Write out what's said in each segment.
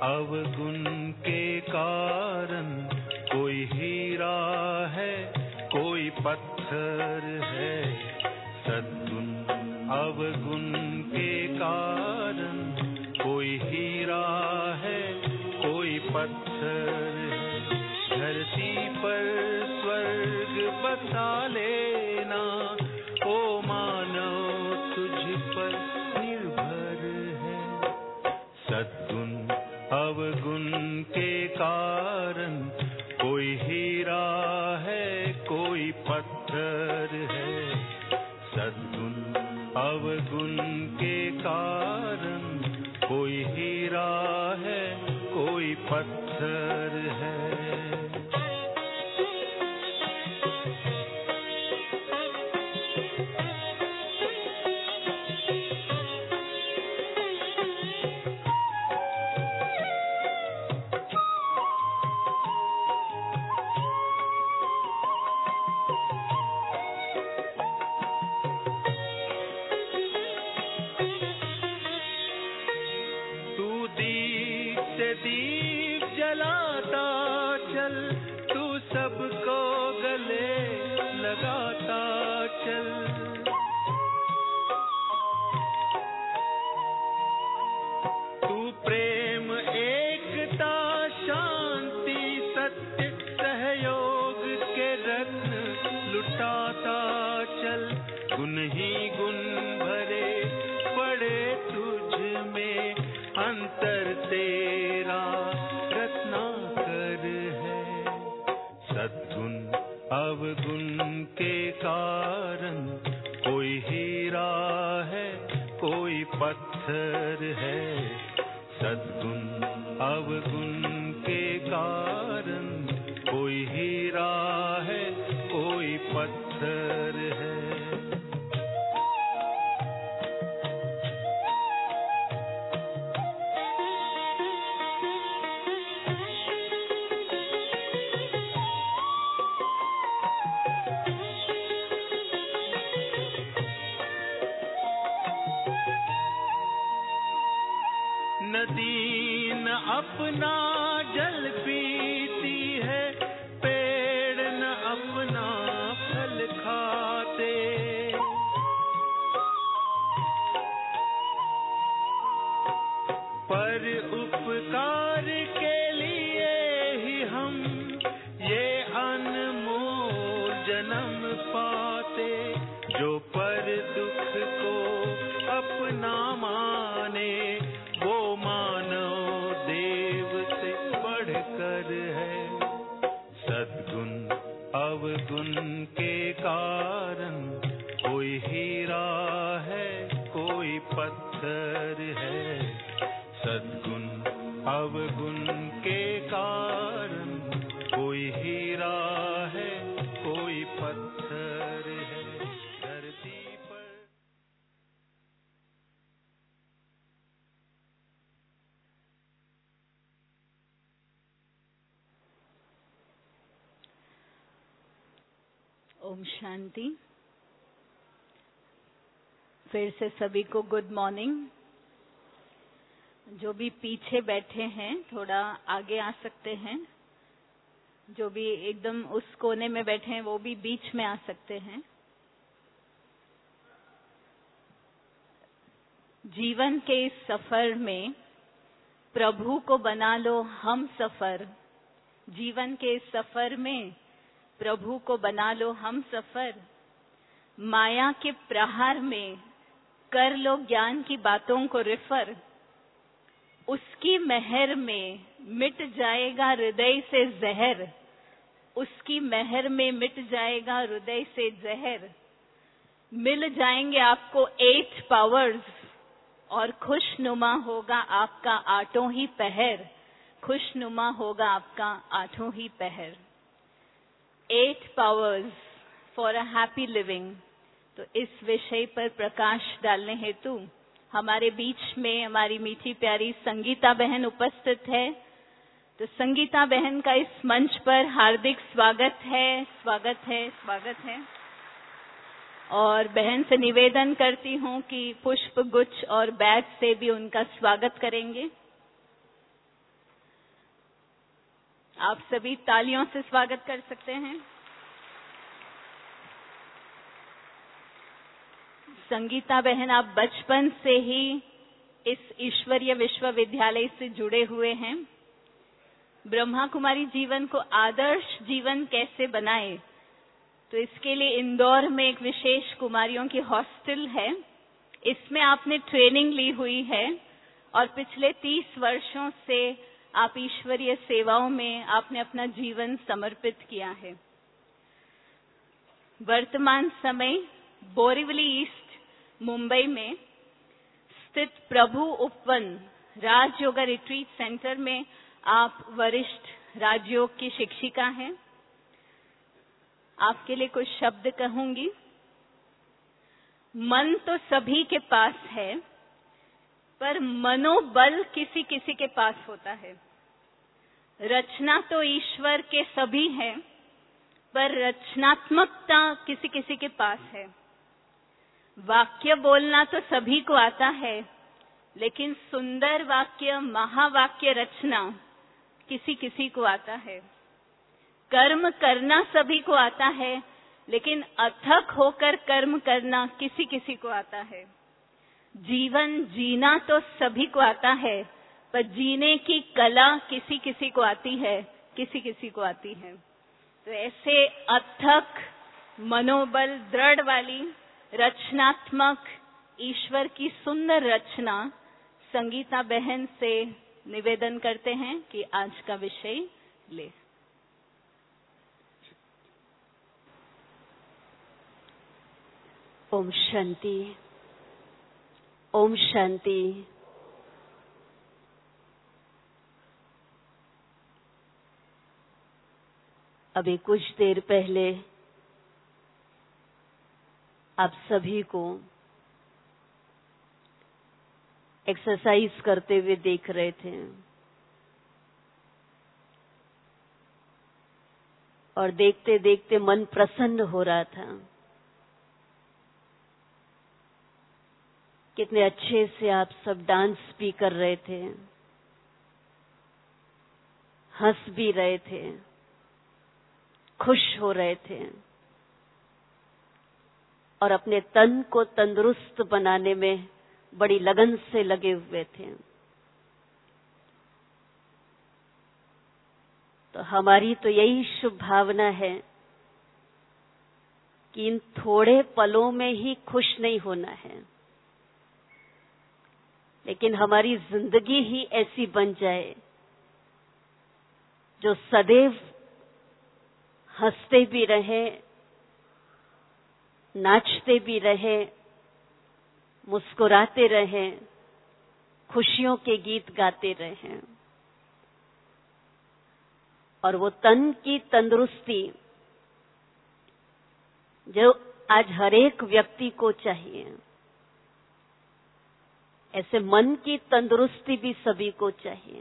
अवगुण के कारण कोई हीरा है, कोई पत्थर है। सद्गुण अवगुण के कारण कोई हीरा है, कोई पत्थर है। धरती पर स्वर्ग बसा लेना, ओ मानव तुझ पर निर्भर है। सद्गुण अवगुण के कारण कोई हीरा है, कोई पत्थर है। सद्गुण अवगुण के कारण कोई हीरा है, कोई पत्थर है। दीप जलाता चल, तू सबको गले लगाता चल। तू प्रेम, एकता, शांति, सत्य, सहयोग के रत्न लुटाता चल। गुण ही गुण भरे पड़े तुझ में, अंतर तेरा रत्नाकर है। सद्गुण अवगुण के कारण कोई हीरा है, कोई पत्थर है। सद्गुण अवगुण के कारण कोई हीरा है, कोई पत्थर है। नदी न अपना जल पीती है, पेड़ न अपना फल खाते। पर उपकार के लिए ही हम ये अनमोल जन्म पाते। जो पर दुख को अपना माने, वो मानव देव से बढ़कर है। सद्गुण अवगुण के कारण कोई हीरा है, कोई पत्थर है। सद्गुण अवगुण के कारण कोई हीरा है, कोई पत्थर है। धरती पर ओम शांति। फिर से सभी को गुड मॉर्निंग। जो भी पीछे बैठे हैं थोड़ा आगे आ सकते हैं, जो भी एकदम उस कोने में बैठे हैं वो भी बीच में आ सकते हैं। जीवन के इस सफर में प्रभु को बना लो हम सफर। जीवन के इस सफर में प्रभु को बना लो हम सफर। माया के प्रहार में कर लो ज्ञान की बातों को रिफर। उसकी मेहर में मिट जाएगा हृदय से जहर। उसकी मेहर में मिट जाएगा हृदय से जहर। मिल जाएंगे आपको 8 पावर्स और खुशनुमा होगा आपका 8 ही पहर। खुशनुमा होगा आपका 8 ही पहर। 8 powers for a happy living. तो इस विषय पर प्रकाश डालने हेतु हमारे बीच में हमारी मीठी प्यारी संगीता बहन उपस्थित है। तो संगीता बहन का इस मंच पर हार्दिक स्वागत है, स्वागत है, स्वागत है। और बहन से निवेदन करती हूँ कि पुष्प गुच्छ और बैच से भी उनका स्वागत करेंगे। आप सभी तालियों से स्वागत कर सकते हैं। संगीता बहन, आप बचपन से ही इस ईश्वरीय विश्वविद्यालय से जुड़े हुए हैं। ब्रह्मा कुमारी जीवन को आदर्श जीवन कैसे बनाए, तो इसके लिए इंदौर में एक विशेष कुमारियों की हॉस्टल है। इसमें आपने ट्रेनिंग ली हुई है और पिछले 30 वर्षों से आप ईश्वरीय सेवाओं में आपने अपना जीवन समर्पित किया है। वर्तमान समय बोरीवली ईस्ट मुंबई में स्थित प्रभु उपवन राजयोग रिट्रीट सेंटर में आप वरिष्ठ राजयोग की शिक्षिका हैं। आपके लिए कुछ शब्द कहूंगी। मन तो सभी के पास है, पर मनोबल किसी किसी के पास होता है। रचना तो ईश्वर के सभी है, पर रचनात्मकता किसी किसी के पास है। वाक्य बोलना तो सभी को आता है, लेकिन सुंदर वाक्य, महावाक्य रचना किसी किसी को आता है। कर्म करना सभी को आता है, लेकिन अथक होकर कर्म करना किसी किसी को आता है। जीवन जीना तो सभी को आता है, पर जीने की कला किसी किसी को आती है, किसी किसी को आती है। तो ऐसे अथक मनोबल दृढ़ वाली रचनात्मक ईश्वर की सुंदर रचना संगीता बहन से निवेदन करते हैं कि आज का विषय ले। ओम शांति, ओम शांति। अभी कुछ देर पहले आप सभी को एक्सरसाइज करते हुए देख रहे थे और देखते देखते मन प्रसन्न हो रहा था। कितने अच्छे से आप सब डांस भी कर रहे थे, हंस भी रहे थे, खुश हो रहे थे और अपने तन को तंदुरुस्त बनाने में बड़ी लगन से लगे हुए थे। तो हमारी तो यही शुभ भावना है कि इन थोड़े पलों में ही खुश नहीं होना है, लेकिन हमारी जिंदगी ही ऐसी बन जाए जो सदैव हंसते भी रहे, नाचते भी रहे, मुस्कुराते रहे, खुशियों के गीत गाते रहे। और वो तन की तंदुरुस्ती जो आज हर एक व्यक्ति को चाहिए, ऐसे मन की तंदुरुस्ती भी सभी को चाहिए।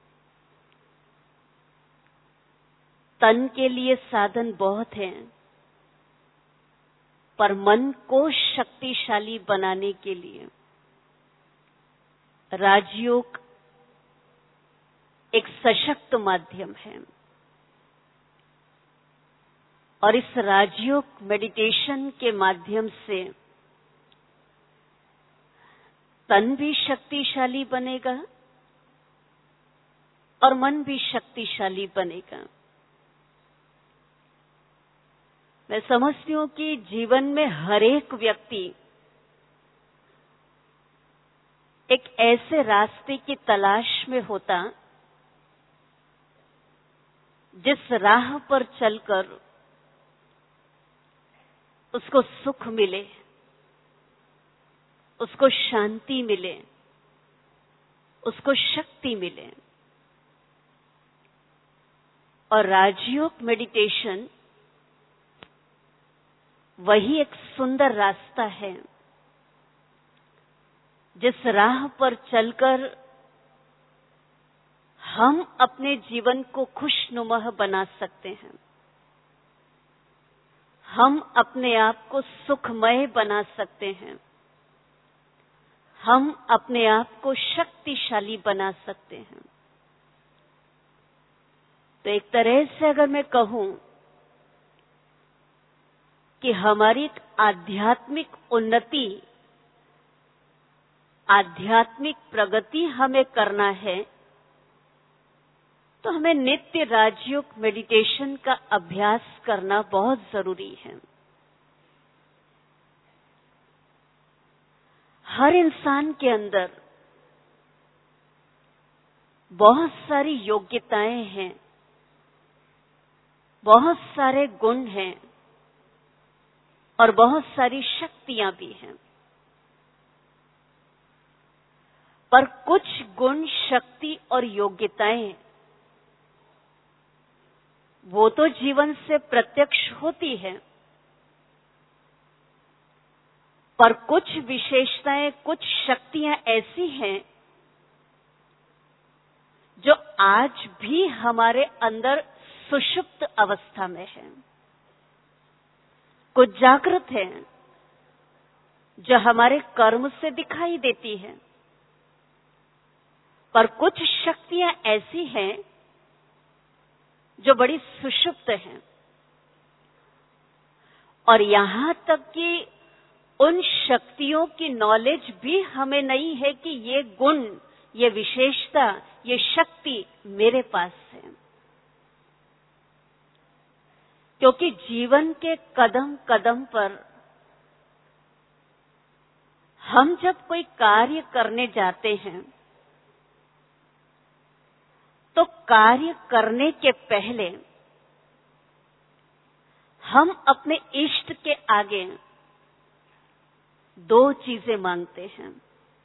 तन के लिए साधन बहुत हैं, पर मन को शक्तिशाली बनाने के लिए राजयोग एक सशक्त माध्यम है। और इस राजयोग मेडिटेशन के माध्यम से तन भी शक्तिशाली बनेगा और मन भी शक्तिशाली बनेगा। मैं समझती हूं कि जीवन में हर एक व्यक्ति एक ऐसे रास्ते की तलाश में होता जिस राह पर चलकर उसको सुख मिले, उसको शांति मिले, उसको शक्ति मिले। और राजयोग मेडिटेशन वही एक सुंदर रास्ता है जिस राह पर चलकर हम अपने जीवन को खुशनुमा बना सकते हैं, हम अपने आप को सुखमय बना सकते हैं, हम अपने आप को शक्तिशाली बना सकते हैं। तो एक तरह से अगर मैं कहूं कि हमारी आध्यात्मिक उन्नति, आध्यात्मिक प्रगति हमें करना है, तो हमें नित्य राजयोग मेडिटेशन का अभ्यास करना बहुत जरूरी है। हर इंसान के अंदर बहुत सारी योग्यताएं हैं, बहुत सारे गुण हैं और बहुत सारी शक्तियां भी हैं। पर कुछ गुण, शक्ति और योग्यताएं वो तो जीवन से प्रत्यक्ष होती है, पर कुछ विशेषताएं, कुछ शक्तियां ऐसी हैं जो आज भी हमारे अंदर सुषुप्त अवस्था में है। कुछ जागृत है जो हमारे कर्म से दिखाई देती है, पर कुछ शक्तियां ऐसी हैं जो बड़ी सुषुप्त हैं। और यहां तक कि उन शक्तियों की नॉलेज भी हमें नहीं है कि ये गुण, ये विशेषता, ये शक्ति मेरे पास है। क्योंकि जीवन के कदम कदम पर हम जब कोई कार्य करने जाते हैं, तो कार्य करने के पहले हम अपने इष्ट के आगे दो चीजें मांगते हैं।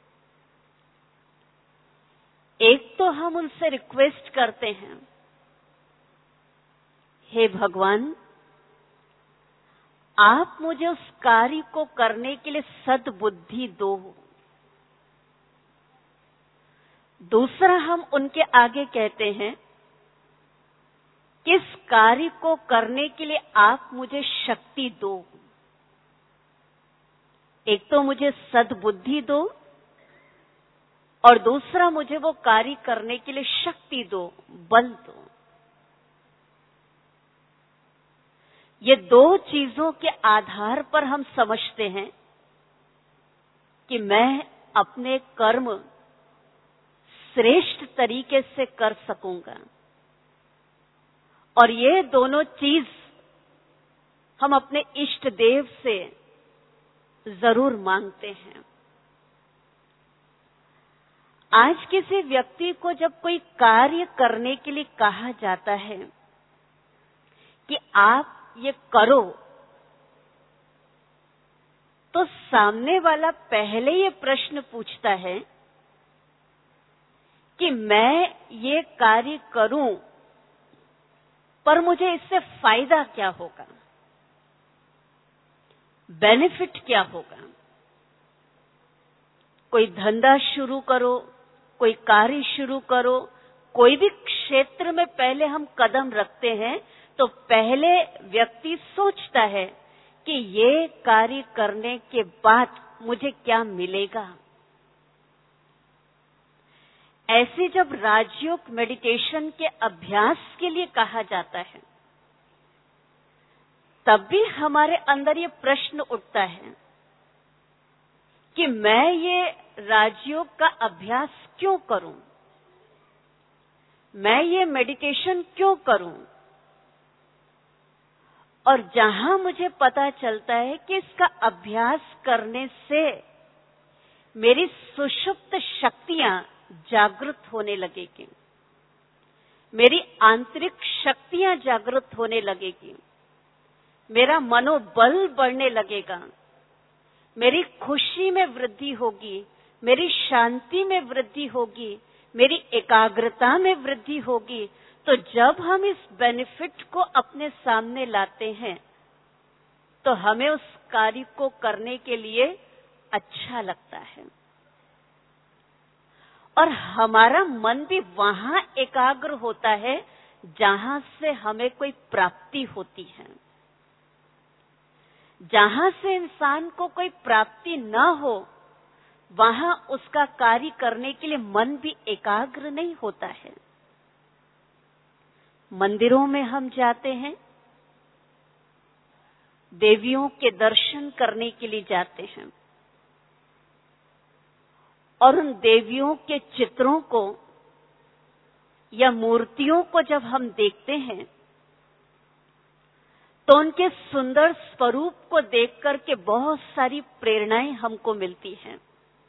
एक तो हम उनसे रिक्वेस्ट करते हैं, हे भगवान, आप मुझे उस कार्य को करने के लिए सद्बुद्धि दो। दूसरा हम उनके आगे कहते हैं, किस कार्य को करने के लिए आप मुझे शक्ति दो। एक तो मुझे सद्बुद्धि दो और दूसरा मुझे वो कार्य करने के लिए शक्ति दो, बल दो। ये दो चीजों के आधार पर हम समझते हैं कि मैं अपने कर्म श्रेष्ठ तरीके से कर सकूंगा। और ये दोनों चीज हम अपने इष्ट देव से जरूर मांगते हैं। आज किसी व्यक्ति को जब कोई कार्य करने के लिए कहा जाता है कि आप ये करो, तो सामने वाला पहले ये प्रश्न पूछता है कि मैं ये कार्य करूं, पर मुझे इससे फायदा क्या होगा, बेनिफिट क्या होगा। कोई धंधा शुरू करो, कोई कार्य शुरू करो, कोई भी क्षेत्र में पहले हम कदम रखते हैं तो पहले व्यक्ति सोचता है कि ये कार्य करने के बाद मुझे क्या मिलेगा। ऐसे जब राजयोग मेडिटेशन के अभ्यास के लिए कहा जाता है, तब भी हमारे अंदर ये प्रश्न उठता है कि मैं ये राजयोग का अभ्यास क्यों करूं, मैं ये मेडिटेशन क्यों करूं। और जहां मुझे पता चलता है कि इसका अभ्यास करने से मेरी सुषुप्त शक्तियां जागृत होने लगेगी, मेरी आंतरिक शक्तियां जागृत होने लगेगी, मेरा मनोबल बढ़ने लगेगा, मेरी खुशी में वृद्धि होगी, मेरी शांति में वृद्धि होगी, मेरी एकाग्रता में वृद्धि होगी। तो जब हम इस बेनिफिट को अपने सामने लाते हैं, तो हमें उस कार्य को करने के लिए अच्छा लगता है और हमारा मन भी वहां एकाग्र होता है जहां से हमें कोई प्राप्ति होती है। जहां से इंसान को कोई प्राप्ति न हो, वहां उसका कार्य करने के लिए मन भी एकाग्र नहीं होता है। मंदिरों में हम जाते हैं, देवियों के दर्शन करने के लिए जाते हैं, और उन देवियों के चित्रों को या मूर्तियों को जब हम देखते हैं तो उनके सुंदर स्वरूप को देख करके बहुत सारी प्रेरणाएं हमको मिलती हैं।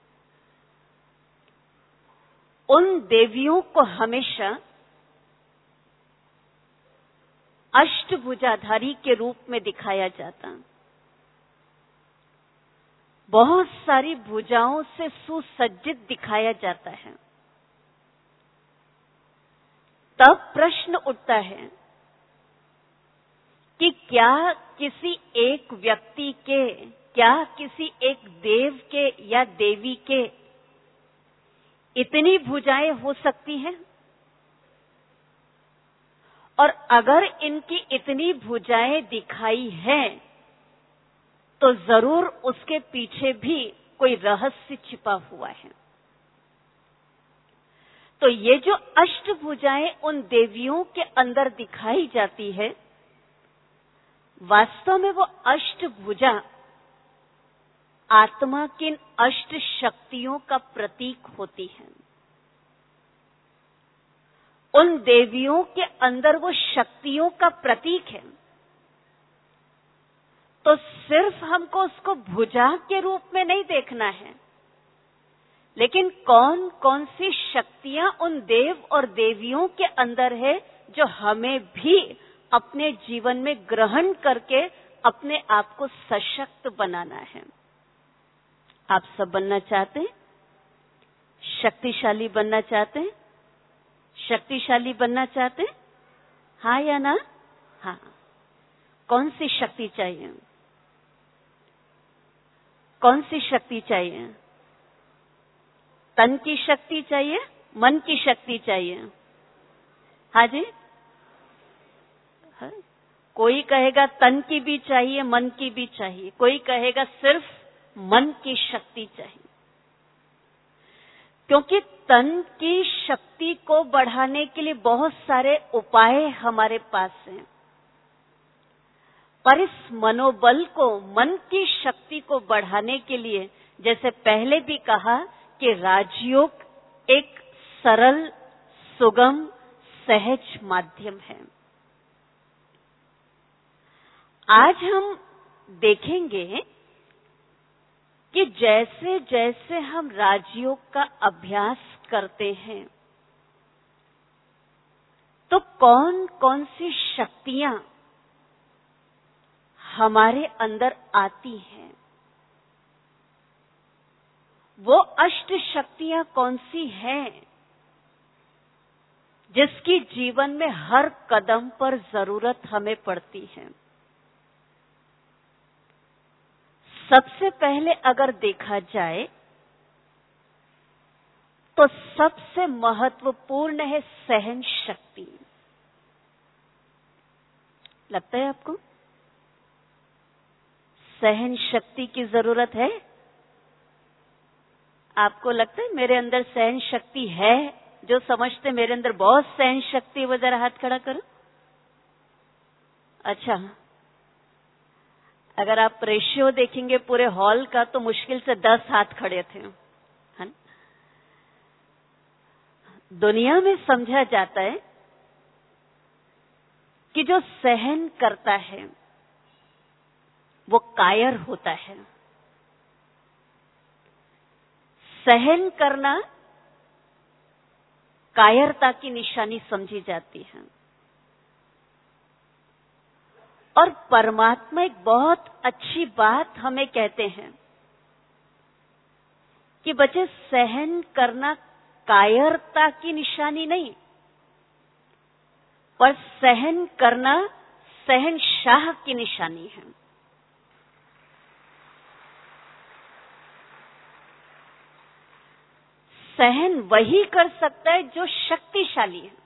उन देवियों को हमेशा अष्टभुजाधारी के रूप में दिखाया जाता, बहुत सारी भुजाओं से सुसज्जित दिखाया जाता है। तब प्रश्न उठता है कि क्या किसी एक व्यक्ति के, क्या किसी एक देव के या देवी के इतनी भुजाएं हो सकती हैं? और अगर इनकी इतनी भुजाएं दिखाई हैं तो जरूर उसके पीछे भी कोई रहस्य छिपा हुआ है। तो ये जो अष्टभुजाएं उन देवियों के अंदर दिखाई जाती है, वास्तव में वो अष्टभुजा आत्मा की अष्ट शक्तियों का प्रतीक होती है। उन देवियों के अंदर वो शक्तियों का प्रतीक है। तो सिर्फ हमको उसको भुजा के रूप में नहीं देखना है, लेकिन कौन कौन सी शक्तियां उन देव और देवियों के अंदर है जो हमें भी अपने जीवन में ग्रहण करके अपने आप को सशक्त बनाना है। आप सब बनना चाहते हैं? शक्तिशाली बनना चाहते हैं? शक्तिशाली बनना चाहते हैं? हाँ या ना? हाँ। कौन सी शक्ति चाहिए? कौन सी शक्ति चाहिए? तन की शक्ति चाहिए? मन की शक्ति चाहिए? हाँ जी? हाँ? कोई कहेगा तन की भी चाहिए, मन की भी चाहिए, कोई कहेगा सिर्फ मन की शक्ति चाहिए। क्योंकि तन की शक्ति को बढ़ाने के लिए बहुत सारे उपाय हमारे पास हैं, पर इस मनोबल को, मन की शक्ति को बढ़ाने के लिए, जैसे पहले भी कहा कि राजयोग एक सरल, सुगम, सहज माध्यम है। आज हम देखेंगे कि जैसे जैसे हम राजयोग का अभ्यास करते हैं तो कौन कौन सी शक्तियां हमारे अंदर आती हैं। वो अष्ट शक्तियां कौन सी हैं जिसकी जीवन में हर कदम पर जरूरत हमें पड़ती है। सबसे पहले अगर देखा जाए तो सबसे महत्वपूर्ण है सहन शक्ति। लगता है आपको सहन शक्ति की जरूरत है? आपको लगता है मेरे अंदर सहन शक्ति है? जो समझते मेरे अंदर बहुत सहन शक्ति, वो जरा हाथ खड़ा करो। अच्छा, अगर आप रेशियो देखेंगे पूरे हॉल का तो मुश्किल से 10 हाथ खड़े थे। दुनिया में समझा जाता है कि जो सहन करता है वो कायर होता है। सहन करना कायरता की निशानी समझी जाती है। और परमात्मा एक बहुत अच्छी बात हमें कहते हैं कि बच्चे, सहन करना कायरता की निशानी नहीं, पर सहन करना सहनशाह की निशानी है। सहन वही कर सकता है जो शक्तिशाली है।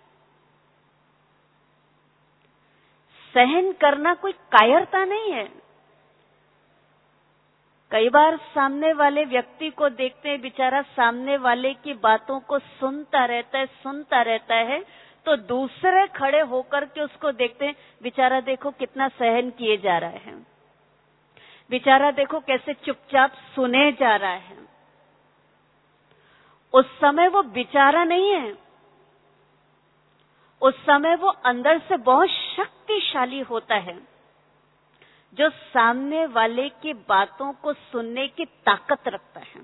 सहन करना कोई कायरता नहीं है। कई बार सामने वाले व्यक्ति को देखते हैं, बेचारा सामने वाले की बातों को सुनता रहता है, तो दूसरे खड़े होकर के उसको देखते हैं, बेचारा देखो कितना सहन किए जा रहा है, बेचारा देखो कैसे चुपचाप सुने जा रहा है। उस समय वो बेचारा नहीं है, उस समय वो अंदर से बहुत शक्तिशाली होता है, जो सामने वाले की बातों को सुनने की ताकत रखता है।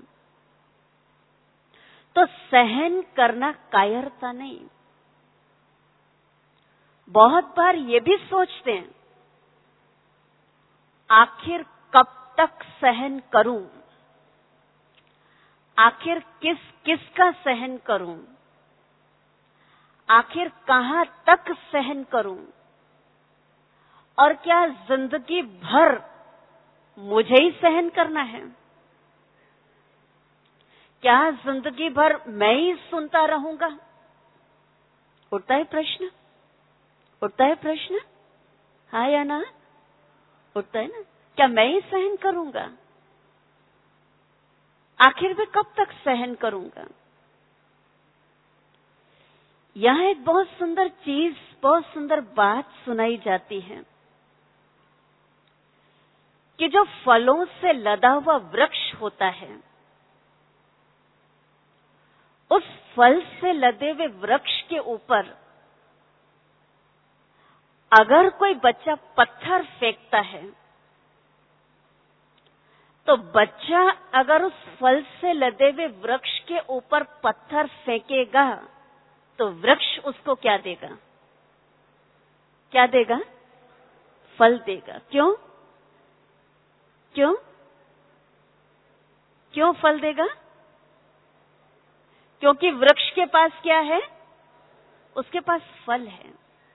तो सहन करना कायरता नहीं। बहुत बार ये भी सोचते हैं, आखिर कब तक सहन करूं, आखिर किस किस का सहन करूं, आखिर कहां तक सहन करूं, और क्या जिंदगी भर मुझे ही सहन करना है? क्या जिंदगी भर मैं ही सुनता रहूंगा? उठता है प्रश्न, उठता है प्रश्न, हाँ या ना? उठता है ना? क्या मैं ही सहन करूंगा? आखिर मैं कब तक सहन करूंगा? यहां एक बहुत सुंदर चीज, बहुत सुंदर बात सुनाई जाती है कि जो फलों से लदा हुआ वृक्ष होता है, उस फल से लदे हुए वृक्ष के ऊपर अगर कोई बच्चा पत्थर फेंकता है, तो बच्चा अगर उस फल से लदे हुए वृक्ष के ऊपर पत्थर फेंकेगा तो वृक्ष उसको क्या देगा? क्या देगा? फल देगा। क्यों? क्यों? क्यों फल देगा? क्योंकि वृक्ष के पास क्या है? उसके पास फल है।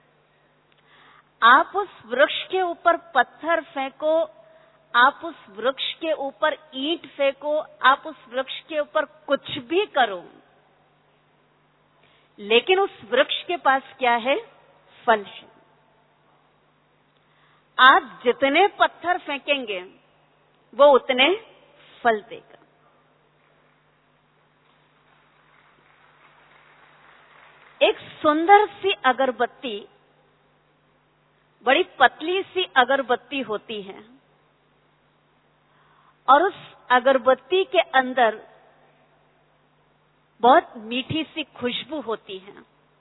आप उस वृक्ष के ऊपर पत्थर फेंको, आप उस वृक्ष के ऊपर ईंट फेंको, आप उस वृक्ष के ऊपर कुछ भी करो, लेकिन उस वृक्ष के पास क्या है? फल है। आप जितने पत्थर फेंकेंगे वो उतने फल देगा। एक सुंदर सी अगरबत्ती, बड़ी पतली सी अगरबत्ती होती है, और उस अगरबत्ती के अंदर बहुत मीठी सी खुशबू होती है,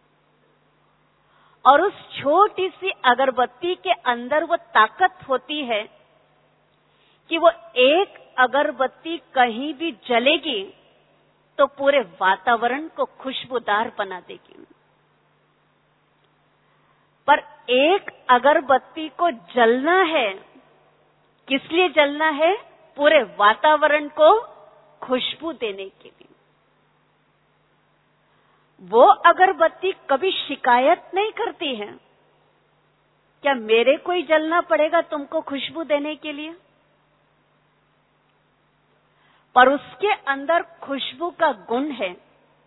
और उस छोटी सी अगरबत्ती के अंदर वो ताकत होती है कि वो एक अगरबत्ती कहीं भी जलेगी तो पूरे वातावरण को खुशबूदार बना देगी। पर एक अगरबत्ती को जलना है, किस लिए जलना है? पूरे वातावरण को खुशबू देने के लिए। वो अगरबत्ती कभी शिकायत नहीं करती है, क्या मेरे को ही जलना पड़ेगा तुमको खुशबू देने के लिए? पर उसके अंदर खुशबू का गुण है।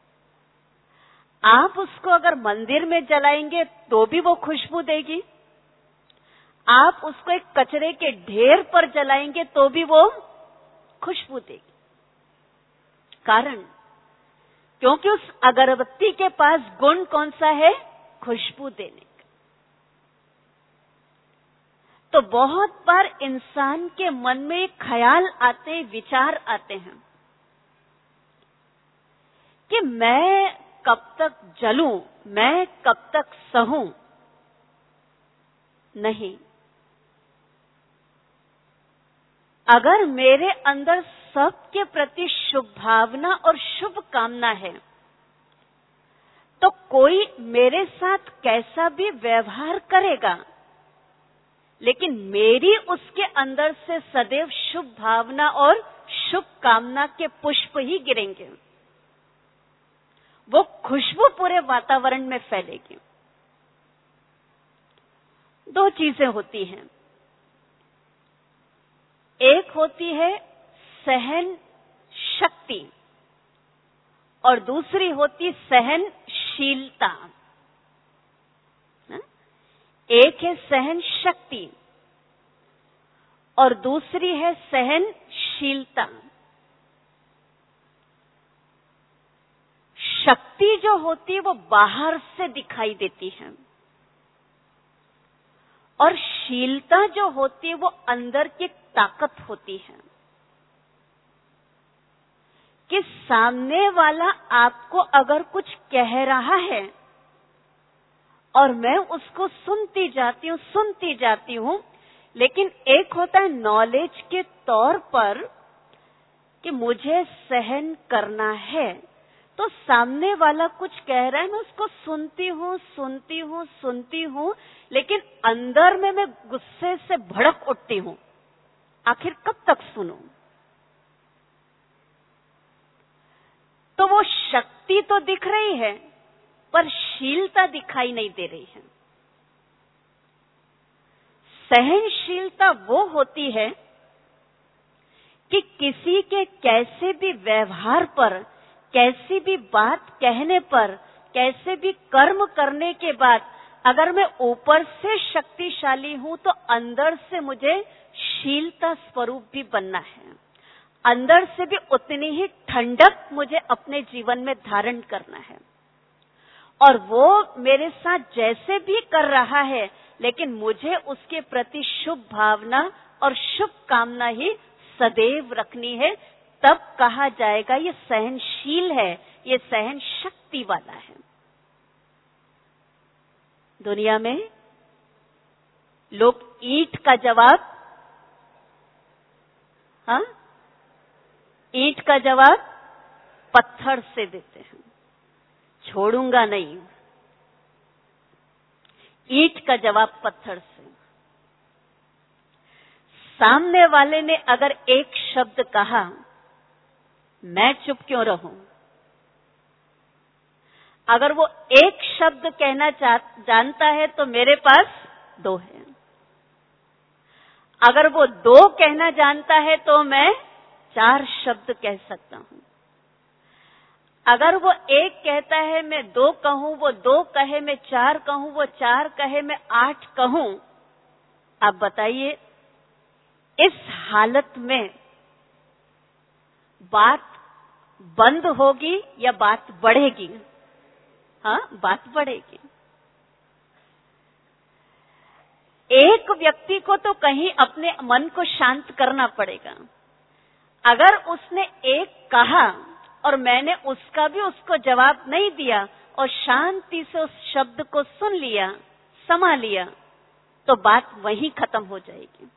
आप उसको अगर मंदिर में जलाएंगे तो भी वो खुशबू देगी, आप उसको एक कचरे के ढेर पर जलाएंगे तो भी वो खुशबू देगी। कारण, क्योंकि उस अगरबत्ती के पास गुण कौन सा है? खुशबू देने का। तो बहुत बार इंसान के मन में ख्याल आते, विचार आते हैं कि मैं कब तक जलूं, मैं कब तक सहूं? नहीं, अगर मेरे अंदर सबके प्रति शुभ भावना और शुभ कामना है, तो कोई मेरे साथ कैसा भी व्यवहार करेगा, लेकिन मेरी उसके अंदर से सदैव शुभ भावना और शुभ कामना के पुष्प ही गिरेंगे। वो खुशबू पूरे वातावरण में फैलेगी। दो चीजें होती हैं, एक होती है सहन शक्ति और दूसरी होती सहनशीलता। एक है सहन शक्ति और दूसरी है सहनशीलता। शक्ति जो होती है वो बाहर से दिखाई देती है, और शीलता जो होती है वो अंदर की ताकत होती है कि सामने वाला आपको अगर कुछ कह रहा है और मैं उसको सुनती जाती हूं, लेकिन एक होता है नॉलेज के तौर पर कि मुझे सहन करना है, तो सामने वाला कुछ कह रहा है, मैं उसको सुनती हूं, लेकिन अंदर में मैं गुस्से से भड़क उठती हूं। आखिर कब तक सुनूं? तो वो शक्ति तो दिख रही है पर शीलता दिखाई नहीं दे रही है। सहनशीलता वो होती है कि किसी के कैसे भी व्यवहार पर, कैसी भी बात कहने पर, कैसे भी कर्म करने के बाद अगर मैं ऊपर से शक्तिशाली हूं तो अंदर से मुझे शीलता स्वरूप भी बनना है, अंदर से भी उतनी ही ठंडक मुझे अपने जीवन में धारण करना है। और वो मेरे साथ जैसे भी कर रहा है, लेकिन मुझे उसके प्रति शुभ भावना और शुभ कामना ही सदैव रखनी है। तब कहा जाएगा ये सहनशील है, ये सहन शक्ति वाला है। दुनिया में लोग ईंट का जवाब, ईंट का जवाब पत्थर से देते हैं, छोड़ूंगा नहीं। ईंट का जवाब पत्थर से। सामने वाले ने अगर एक शब्द कहा, मैं चुप क्यों रहूं? अगर वो एक शब्द कहना जानता है तो मेरे पास 2 है। अगर वो 2 कहना जानता है तो मैं 4 शब्द कह सकता हूं। अगर वो 1 कहता है मैं 2 कहूं, वो 2 कहे मैं 4 कहूं, वो 4 कहे मैं 8 कहूं। अब बताइए इस हालत में बात बंद होगी या बात बढ़ेगी? बात बढ़ेगी। एक व्यक्ति को तो कहीं अपने मन को शांत करना पड़ेगा। अगर उसने 1 कहा और मैंने उसका भी उसको जवाब नहीं दिया और शांति से उस शब्द को सुन लिया, समा लिया, तो बात वहीं खत्म हो जाएगी।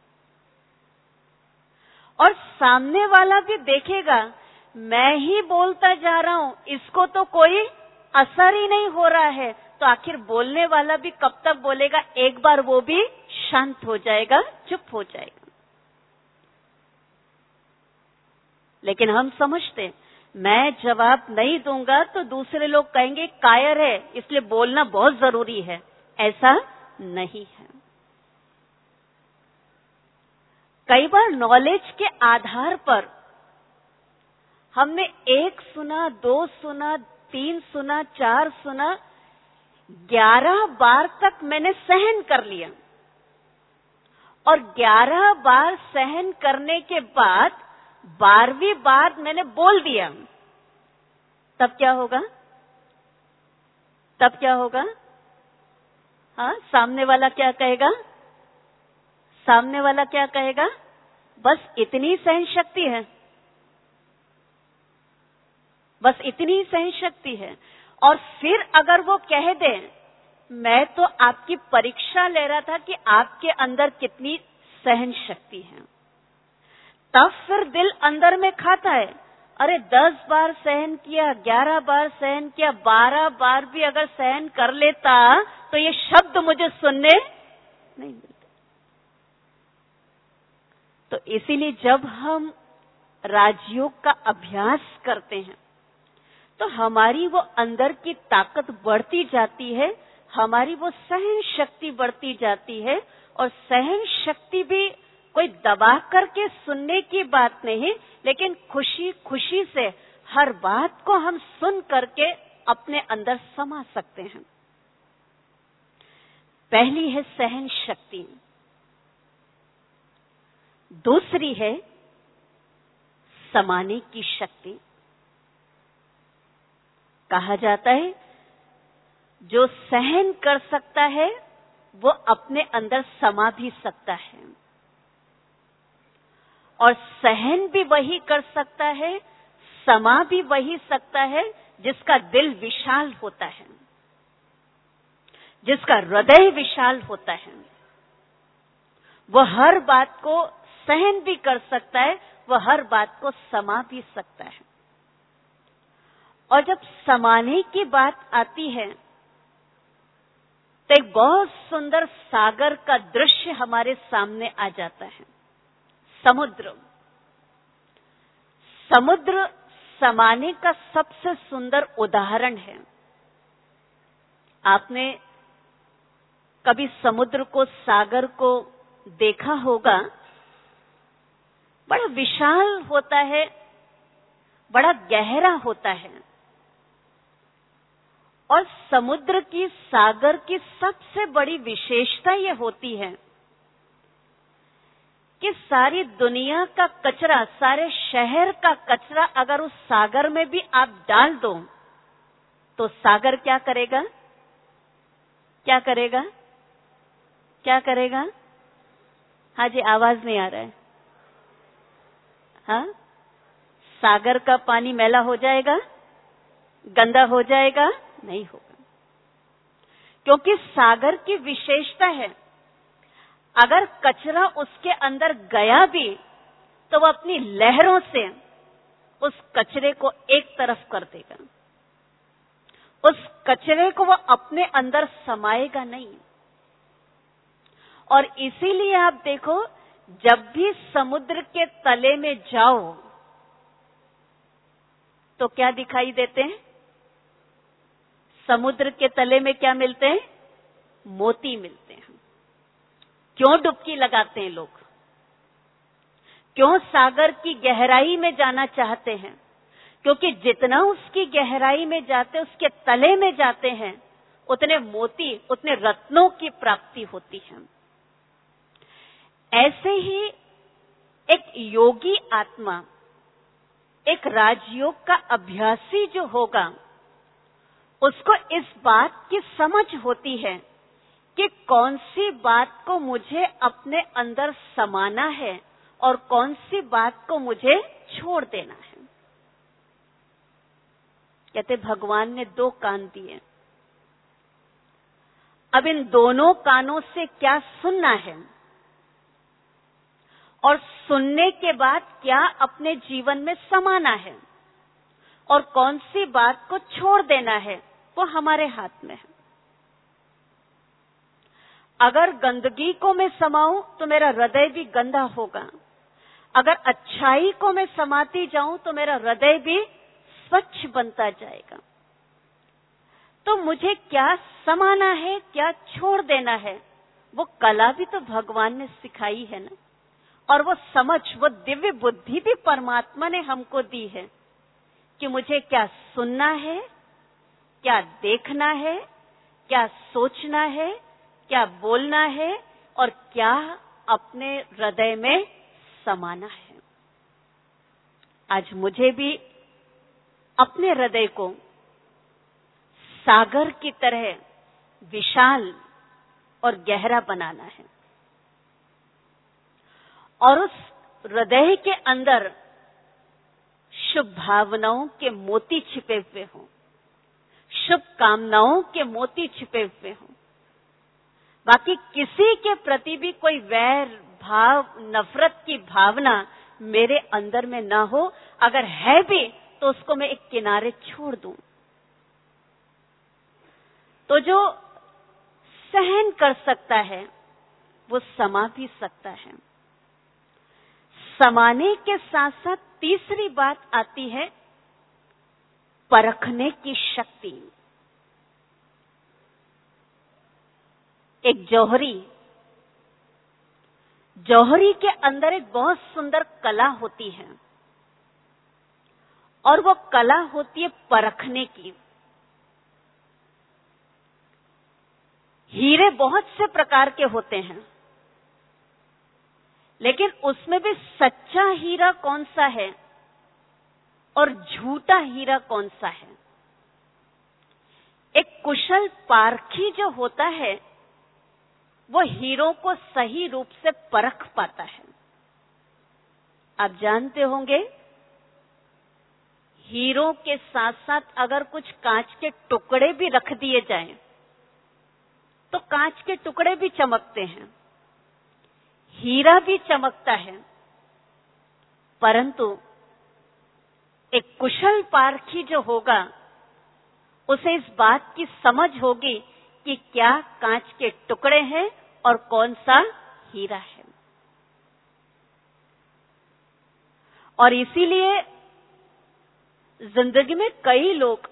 और सामने वाला भी देखेगा मैं ही बोलता जा रहा हूं, इसको तो कोई असर ही नहीं हो रहा है, तो आखिर बोलने वाला भी कब तक बोलेगा? एक बार वो भी शांत हो जाएगा, चुप हो जाएगा। लेकिन हम समझते मैं जवाब नहीं दूंगा तो दूसरे लोग कहेंगे कायर है, इसलिए बोलना बहुत जरूरी है। ऐसा नहीं है। कई बार नॉलेज के आधार पर हमने 1 सुना, 2 सुना, 3 सुना, 4 सुना, 11 बार तक मैंने सहन कर लिया। और 11 बार सहन करने के बाद 12वीं बार मैंने बोल दिया, तब क्या होगा? तब क्या होगा? सामने वाला क्या कहेगा? सामने वाला क्या कहेगा? बस इतनी सहन शक्ति है, बस इतनी सहन शक्ति है। और फिर अगर वो कह दे मैं तो आपकी परीक्षा ले रहा था कि आपके अंदर कितनी सहन शक्ति है, तब फिर दिल अंदर में खाता है, अरे 10 बार सहन किया, 11 बार सहन किया, 12 बार भी अगर सहन कर लेता तो ये शब्द मुझे सुनने नहीं मिलते। तो इसीलिए जब हम राजयोग का अभ्यास करते हैं तो हमारी वो अंदर की ताकत बढ़ती जाती है, हमारी वो सहन शक्ति बढ़ती जाती है। और सहन शक्ति भी कोई दबा करके सुनने की बात नहीं, लेकिन खुशी खुशी से हर बात को हम सुन करके अपने अंदर समा सकते हैं। पहली है सहन शक्ति, दूसरी है समाने की शक्ति। कहा जाता है जो सहन कर सकता है वो अपने अंदर समा भी सकता है, और सहन भी वही कर सकता है, समा भी वही सकता है जिसका दिल विशाल होता है, जिसका हृदय विशाल होता है। वह हर बात को सहन भी कर सकता है, वह हर बात को समा भी सकता है। और जब समाने की बात आती है तो एक बहुत सुंदर सागर का दृश्य हमारे सामने आ जाता है। समुद्र, समुद्र समाने का सबसे सुंदर उदाहरण है। आपने कभी समुद्र को, सागर को देखा होगा, बड़ा विशाल होता है, बड़ा गहरा होता है। और समुद्र की, सागर की सबसे बड़ी विशेषता यह होती है कि सारी दुनिया का कचरा, सारे शहर का कचरा अगर उस सागर में भी आप डाल दो तो सागर क्या करेगा? क्या करेगा? क्या करेगा? हाँ जी, आवाज नहीं आ रहा है। हाँ, सागर का पानी मैला हो जाएगा, गंदा हो जाएगा? नहीं होगा, क्योंकि सागर की विशेषता है, अगर कचरा उसके अंदर गया भी तो वह अपनी लहरों से उस कचरे को एक तरफ कर देगा, उस कचरे को वह अपने अंदर समाएगा नहीं। और इसीलिए आप देखो, जब भी समुद्र के तले में जाओ तो क्या दिखाई देते हैं? समुद्र के तले में क्या मिलते हैं? मोती मिलते हैं। क्यों डुबकी लगाते हैं लोग? क्यों सागर की गहराई में जाना चाहते हैं? क्योंकि जितना उसकी गहराई में जाते, उसके तले में जाते हैं, उतने मोती, उतने रत्नों की प्राप्ति होती है। ऐसे ही एक योगी आत्मा, एक राजयोग का अभ्यासी जो होगा, उसको इस बात की समझ होती है कि कौन सी बात को मुझे अपने अंदर समाना है और कौन सी बात को मुझे छोड़ देना है। कहते भगवान ने 2 कान दिए, अब इन दोनों कानों से क्या सुनना है और सुनने के बाद क्या अपने जीवन में समाना है और कौन सी बात को छोड़ देना है, वो हमारे हाथ में है। अगर गंदगी को मैं समाऊं तो मेरा हृदय भी गंदा होगा, अगर अच्छाई को मैं समाती जाऊं तो मेरा हृदय भी स्वच्छ बनता जाएगा। तो मुझे क्या समाना है, क्या छोड़ देना है, वो कला भी तो भगवान ने सिखाई है ना। और वो समझ, वो दिव्य बुद्धि भी परमात्मा ने हमको दी है कि मुझे क्या सुनना है, क्या देखना है, क्या सोचना है, क्या बोलना है और क्या अपने हृदय में समाना है। आज मुझे भी अपने हृदय को सागर की तरह विशाल और गहरा बनाना है और उस हृदय के अंदर शुभ भावनाओं के मोती छिपे हुए हों, शुभ कामनाओं के मोती छिपे हुए हों। बाकी किसी के प्रति भी कोई वैर भाव, नफरत की भावना मेरे अंदर में ना हो। अगर है भी तो उसको मैं एक किनारे छोड़ दूं। तो जो सहन कर सकता है वो समा भी सकता है। समाने के साथ साथ तीसरी बात आती है परखने की शक्ति। एक जौहरी के अंदर एक बहुत सुंदर कला होती है और वो कला होती है परखने की। हीरे बहुत से प्रकार के होते हैं, लेकिन उसमें भी सच्चा हीरा कौन सा है और झूठा हीरा कौन सा है, एक कुशल पारखी जो होता है वो हीरों को सही रूप से परख पाता है। आप जानते होंगे, हीरों के साथ साथ अगर कुछ कांच के टुकड़े भी रख दिए जाएं, तो कांच के टुकड़े भी चमकते हैं, हीरा भी चमकता है, परंतु एक कुशल पारखी जो होगा उसे इस बात की समझ होगी कि क्या कांच के टुकड़े हैं और कौन सा हीरा है। और इसीलिए जिंदगी में कई लोग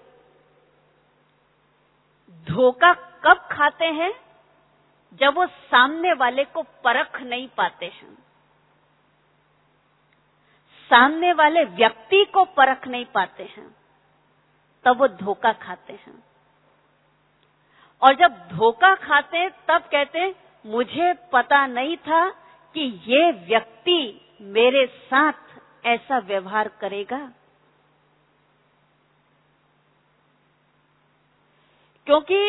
धोखा कब खाते हैं, जब वो सामने वाले को परख नहीं पाते हैं, सामने वाले व्यक्ति को परख नहीं पाते हैं, तब वो धोखा खाते हैं। और जब धोखा खाते हैं तब कहते हैं मुझे पता नहीं था कि ये व्यक्ति मेरे साथ ऐसा व्यवहार करेगा। क्योंकि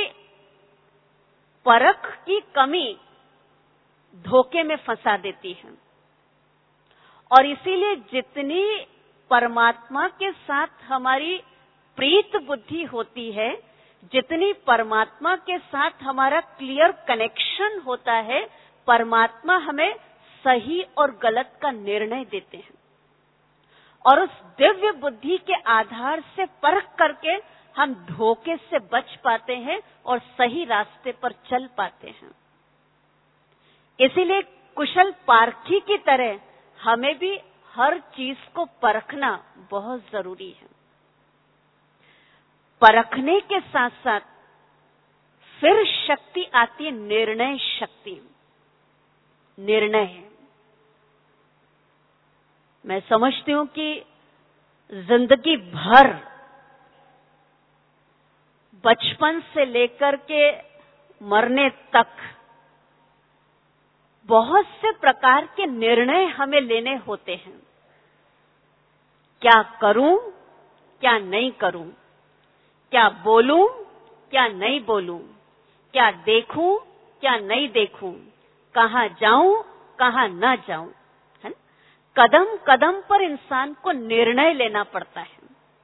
परख की कमी धोखे में फंसा देती है। और इसीलिए जितनी परमात्मा के साथ हमारी प्रीत बुद्धि होती है, जितनी परमात्मा के साथ हमारा क्लियर कनेक्शन होता है, परमात्मा हमें सही और गलत का निर्णय देते हैं। और उस दिव्य बुद्धि के आधार से परख करके हम धोखे से बच पाते हैं और सही रास्ते पर चल पाते हैं। इसीलिए कुशल पारखी की तरह हमें भी हर चीज को परखना बहुत जरूरी है। परखने के साथ साथ फिर शक्ति आती है निर्णय शक्ति। निर्णय है, मैं समझती हूं कि जिंदगी भर बचपन से लेकर के मरने तक बहुत से प्रकार के निर्णय हमें लेने होते हैं। क्या करूं, क्या नहीं करूं, क्या बोलूं, क्या नहीं बोलूं, क्या देखूं, क्या नहीं देखूं, कहां जाऊं, कहां न जाऊं, है ना? कदम कदम पर इंसान को निर्णय लेना पड़ता है।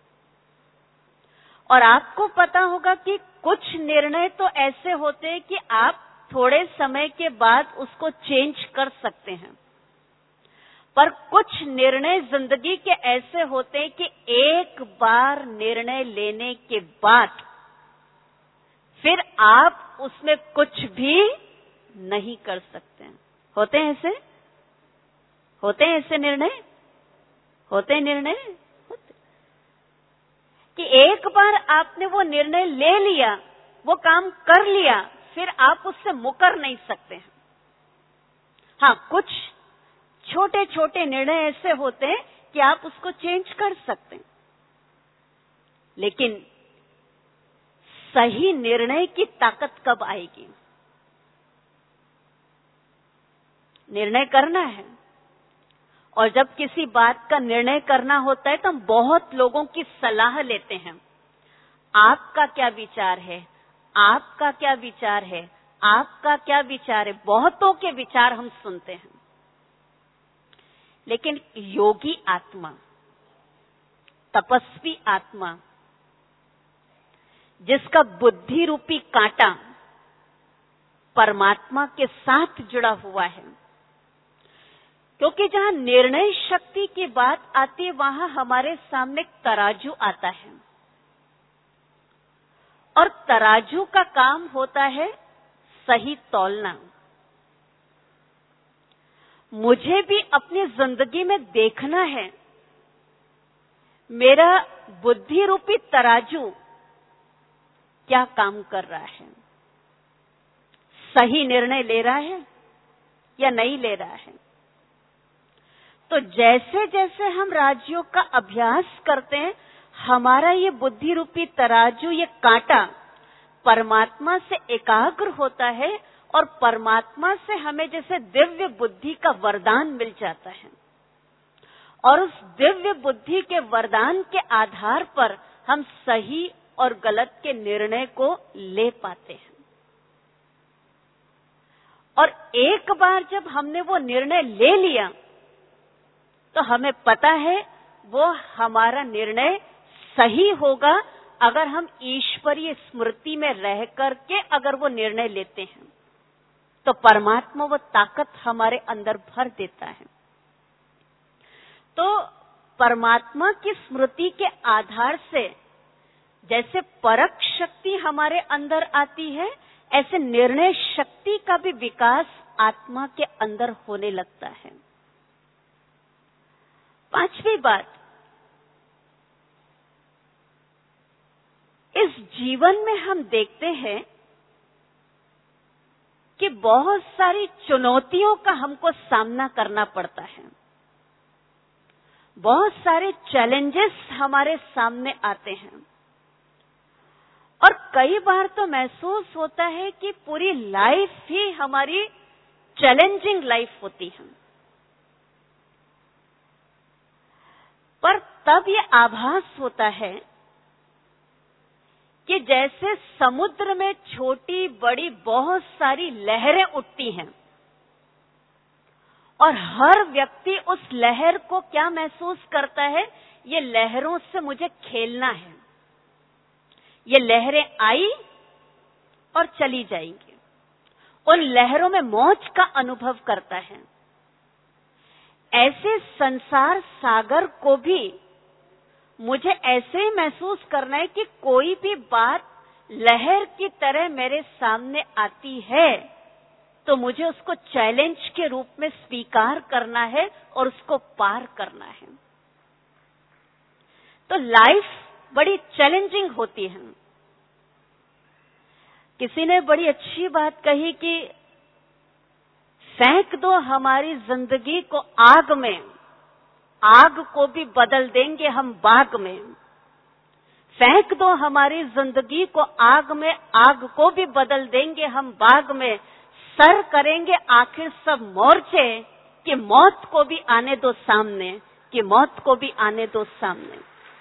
और आपको पता होगा कि कुछ निर्णय तो ऐसे होते हैं कि आप थोड़े समय के बाद उसको चेंज कर सकते हैं, पर कुछ निर्णय जिंदगी के ऐसे होते हैं कि एक बार निर्णय लेने के बाद फिर आप उसमें कुछ भी नहीं कर सकते हैं। होते हैं ऐसे? होते हैं ऐसे निर्णय? होते हैं निर्णय? होते। कि एक बार आपने वो निर्णय ले लिया, वो काम कर लिया, फिर आप उससे मुकर नहीं सकते हैं। हाँ, कुछ छोटे छोटे निर्णय ऐसे होते हैं कि आप उसको चेंज कर सकते हैं, लेकिन सही निर्णय की ताकत कब आएगी? निर्णय करना है, और जब किसी बात का निर्णय करना होता है तो हम बहुत लोगों की सलाह लेते हैं। आपका क्या विचार है? आपका क्या विचार है? आपका क्या विचार है? बहुतों के विचार हम सुनते हैं, लेकिन योगी आत्मा, तपस्वी आत्मा, जिसका बुद्धि रूपी कांटा परमात्मा के साथ जुड़ा हुआ है, क्योंकि जहां निर्णय शक्ति की बात आती है वहां हमारे सामने तराजू आता है, और तराजू का काम होता है सही तौलना। मुझे भी अपनी जिंदगी में देखना है मेरा बुद्धि रूपी तराजू क्या काम कर रहा है, सही निर्णय ले रहा है या नहीं ले रहा है। तो जैसे जैसे हम राजयोग का अभ्यास करते हैं, हमारा ये बुद्धि रूपी तराजू, ये कांटा परमात्मा से एकाग्र होता है, और परमात्मा से हमें जैसे दिव्य बुद्धि का वरदान मिल जाता है, और उस दिव्य बुद्धि के वरदान के आधार पर हम सही और गलत के निर्णय को ले पाते हैं। और एक बार जब हमने वो निर्णय ले लिया तो हमें पता है वो हमारा निर्णय सही होगा अगर हम ईश्वरीय स्मृति में रह करके अगर वो निर्णय लेते हैं तो परमात्मा वो ताकत हमारे अंदर भर देता है। तो परमात्मा की स्मृति के आधार से जैसे परख शक्ति हमारे अंदर आती है, ऐसे निर्णय शक्ति का भी विकास आत्मा के अंदर होने लगता है। पांचवी बात, इस जीवन में हम देखते हैं कि बहुत सारी चुनौतियों का हमको सामना करना पड़ता है। बहुत सारे चैलेंजेस हमारे सामने आते हैं और कई बार तो महसूस होता है कि पूरी लाइफ ही हमारी चैलेंजिंग लाइफ होती है। पर तब ये आभास होता है कि जैसे समुद्र में छोटी बड़ी बहुत सारी लहरें उठती हैं और हर व्यक्ति उस लहर को क्या महसूस करता है, ये लहरों से मुझे खेलना है, ये लहरें आई और चली जाएंगी, उन लहरों में मौज का अनुभव करता है। ऐसे संसार सागर को भी मुझे ऐसे ही महसूस करना है कि कोई भी बात लहर की तरह मेरे सामने आती है तो मुझे उसको चैलेंज के रूप में स्वीकार करना है और उसको पार करना है। तो लाइफ बड़ी चैलेंजिंग होती है। किसी ने बड़ी अच्छी बात कही कि फेंक दो हमारी जिंदगी को आग में, आग को भी बदल देंगे हम बाग में। फेंक दो हमारी जिंदगी को आग में, आग को भी बदल देंगे हम बाग में। सर करेंगे आखिर सब मोर्चे कि मौत को भी आने दो सामने, कि मौत को भी आने दो सामने।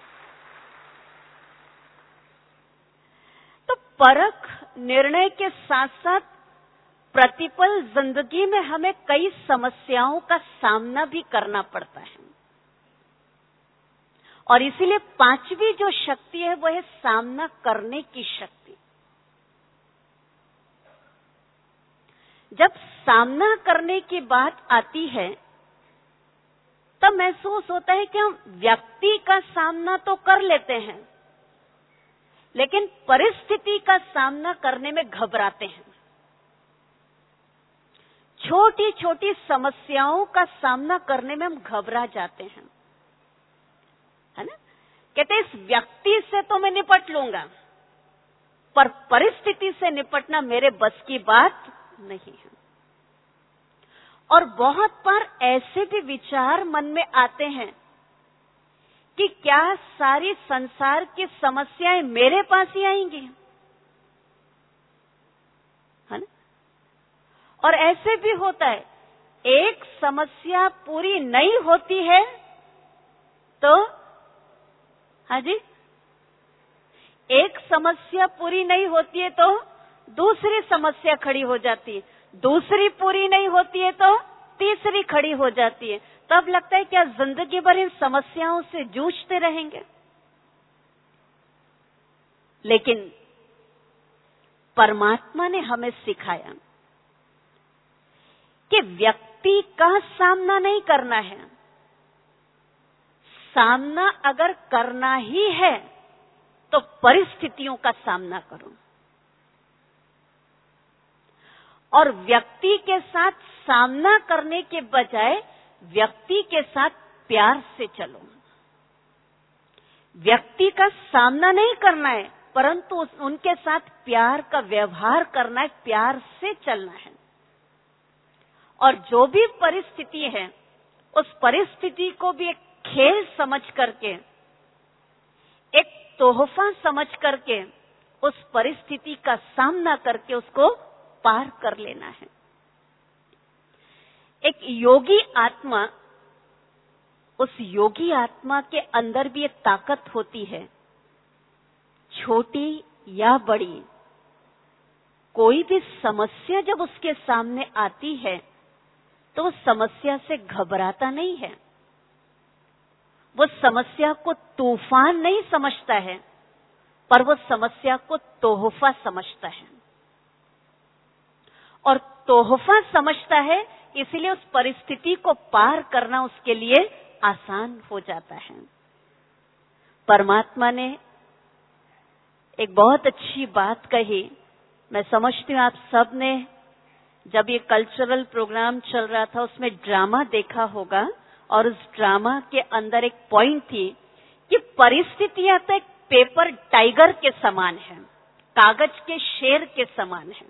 तो परख निर्णय के साथ साथ प्रतिपल जिंदगी में हमें कई समस्याओं का सामना भी करना पड़ता है और इसीलिए पांचवी जो शक्ति है वो है सामना करने की शक्ति। जब सामना करने की बात आती है तब महसूस होता है कि हम व्यक्ति का सामना तो कर लेते हैं लेकिन परिस्थिति का सामना करने में घबराते हैं। छोटी छोटी समस्याओं का सामना करने में हम घबरा जाते हैं, है ना। कहते हैं इस व्यक्ति से तो मैं निपट लूंगा पर परिस्थिति से निपटना मेरे बस की बात नहीं है। और बहुत बार ऐसे भी विचार मन में आते हैं कि क्या सारी संसार की समस्याएं मेरे पास ही आएंगी, है ना। और ऐसे भी होता है, एक समस्या पूरी नहीं होती है तो, हाँ जी, एक समस्या पूरी नहीं होती है तो दूसरी समस्या खड़ी हो जाती है, दूसरी पूरी नहीं होती है तो तीसरी खड़ी हो जाती है। तब लगता है क्या जिंदगी भर इन समस्याओं से जूझते रहेंगे। लेकिन परमात्मा ने हमें सिखाया कि व्यक्ति का सामना नहीं करना है, सामना अगर करना ही है तो परिस्थितियों का सामना करो और व्यक्ति के साथ सामना करने के बजाय व्यक्ति के साथ प्यार से चलो। व्यक्ति का सामना नहीं करना है परंतु उनके साथ प्यार का व्यवहार करना है, प्यार से चलना है। और जो भी परिस्थिति है उस परिस्थिति को भी एक खेल समझ करके, एक तोहफा समझ करके उस परिस्थिति का सामना करके उसको पार कर लेना है। एक योगी आत्मा, उस योगी आत्मा के अंदर भी एक ताकत होती है, छोटी या बड़ी, कोई भी समस्या जब उसके सामने आती है तो वो समस्या से घबराता नहीं है, वो समस्या को तूफान नहीं समझता है, पर वो समस्या को तोहफा समझता है। और तोहफा समझता है, इसलिए उस परिस्थिति को पार करना उसके लिए आसान हो जाता है। परमात्मा ने एक बहुत अच्छी बात कही। मैं समझती हूँ आप सब ने जब ये कल्चरल प्रोग्राम चल रहा था उसमें ड्रामा देखा होगा, और उस ड्रामा के अंदर एक पॉइंट थी कि परिस्थितियां तो एक पेपर टाइगर के समान है, कागज के शेर के समान है।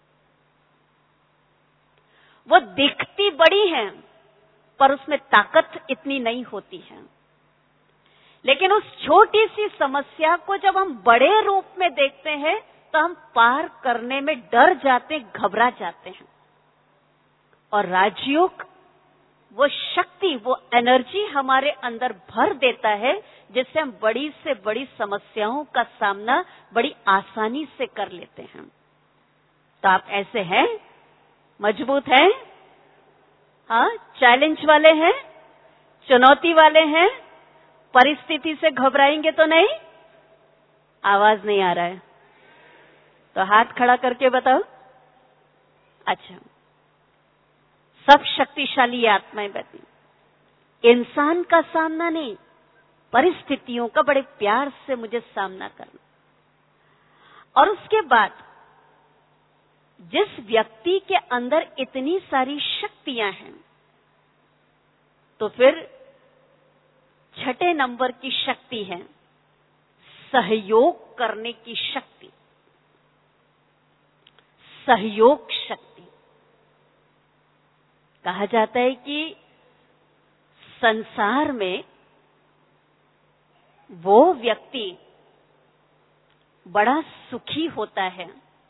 वो दिखती बड़ी है पर उसमें ताकत इतनी नहीं होती है। लेकिन उस छोटी सी समस्या को जब हम बड़े रूप में देखते हैं तो हम पार करने में डर जाते, घबरा जाते हैं। और राजयोग वो शक्ति, वो एनर्जी हमारे अंदर भर देता है, जिससे हम बड़ी से बड़ी समस्याओं का सामना बड़ी आसानी से कर लेते हैं। तो आप ऐसे हैं, मजबूत हैं, हाँ, चैलेंज वाले हैं, चुनौती वाले हैं, परिस्थिति से घबराएंगे तो नहीं? आवाज नहीं आ रहा है तो हाथ खड़ा करके बताओ। अच्छा, सब शक्तिशाली आत्माएं बैठी, इंसान का सामना नहीं, परिस्थितियों का बड़े प्यार से मुझे सामना करना। और उसके बाद जिस व्यक्ति के अंदर इतनी सारी शक्तियां हैं, तो फिर छठे नंबर की शक्ति है सहयोग करने की शक्ति, सहयोग शक्ति। कहा जाता है कि संसार में वो व्यक्ति बड़ा सुखी होता है,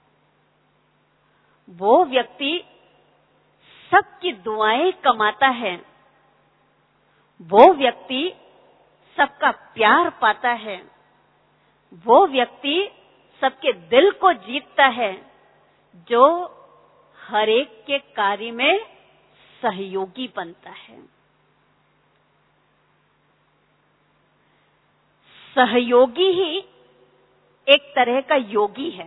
वो व्यक्ति सबकी दुआएं कमाता है, वो व्यक्ति सबका प्यार पाता है, वो व्यक्ति सबके दिल को जीतता है, जो हर एक के कार्य में सहयोगी बनता है। सहयोगी ही एक तरह का योगी है,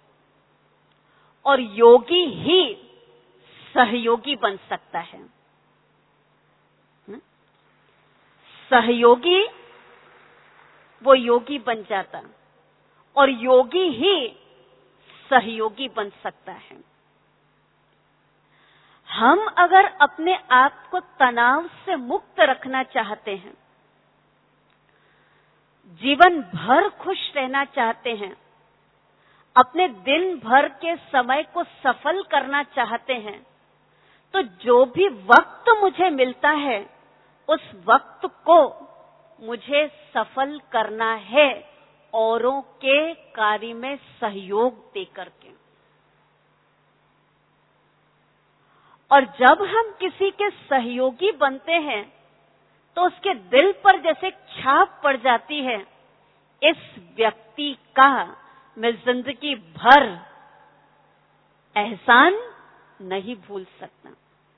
और योगी ही सहयोगी बन सकता है। सहयोगी वो योगी बन जाता, और योगी ही सहयोगी बन सकता है। हम अगर अपने आप को तनाव से मुक्त रखना चाहते हैं, जीवन भर खुश रहना चाहते हैं, अपने दिन भर के समय को सफल करना चाहते हैं, तो जो भी वक्त मुझे मिलता है उस वक्त को मुझे सफल करना है, औरों के कार्य में सहयोग देकर के। और जब हम किसी के सहयोगी बनते हैं तो उसके दिल पर जैसे छाप पड़ जाती है, इस व्यक्ति का मैं जिंदगी भर एहसान नहीं भूल सकता।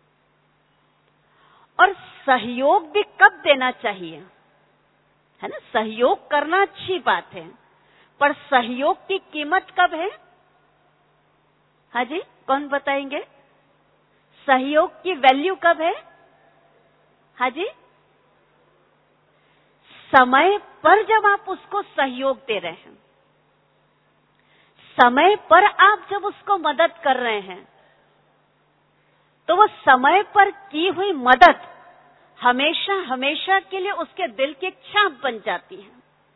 और सहयोग भी कब देना चाहिए, है ना? सहयोग करना अच्छी बात है, पर सहयोग की कीमत कब है? हाँ जी, कौन बताएंगे? सहयोग की वैल्यू कब है? हाँ जी, समय पर जब आप उसको सहयोग दे रहे हैं, समय पर आप जब उसको मदद कर रहे हैं, तो वो समय पर की हुई मदद हमेशा हमेशा के लिए उसके दिल की एक छाप बन जाती है।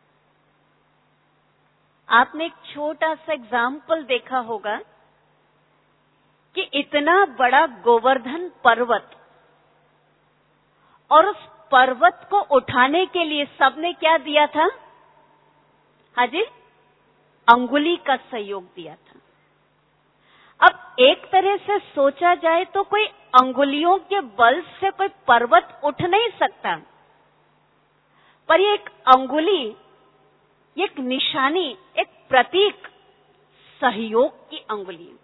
आपने एक छोटा सा एग्जाम्पल देखा होगा कि इतना बड़ा गोवर्धन पर्वत, और उस पर्वत को उठाने के लिए सबने क्या दिया था? हाँ जी, अंगुली का सहयोग दिया था। अब एक तरह से सोचा जाए तो कोई अंगुलियों के बल से कोई पर्वत उठ नहीं सकता, पर ये एक अंगुली ये एक निशानी, एक प्रतीक, सहयोग की अंगुली।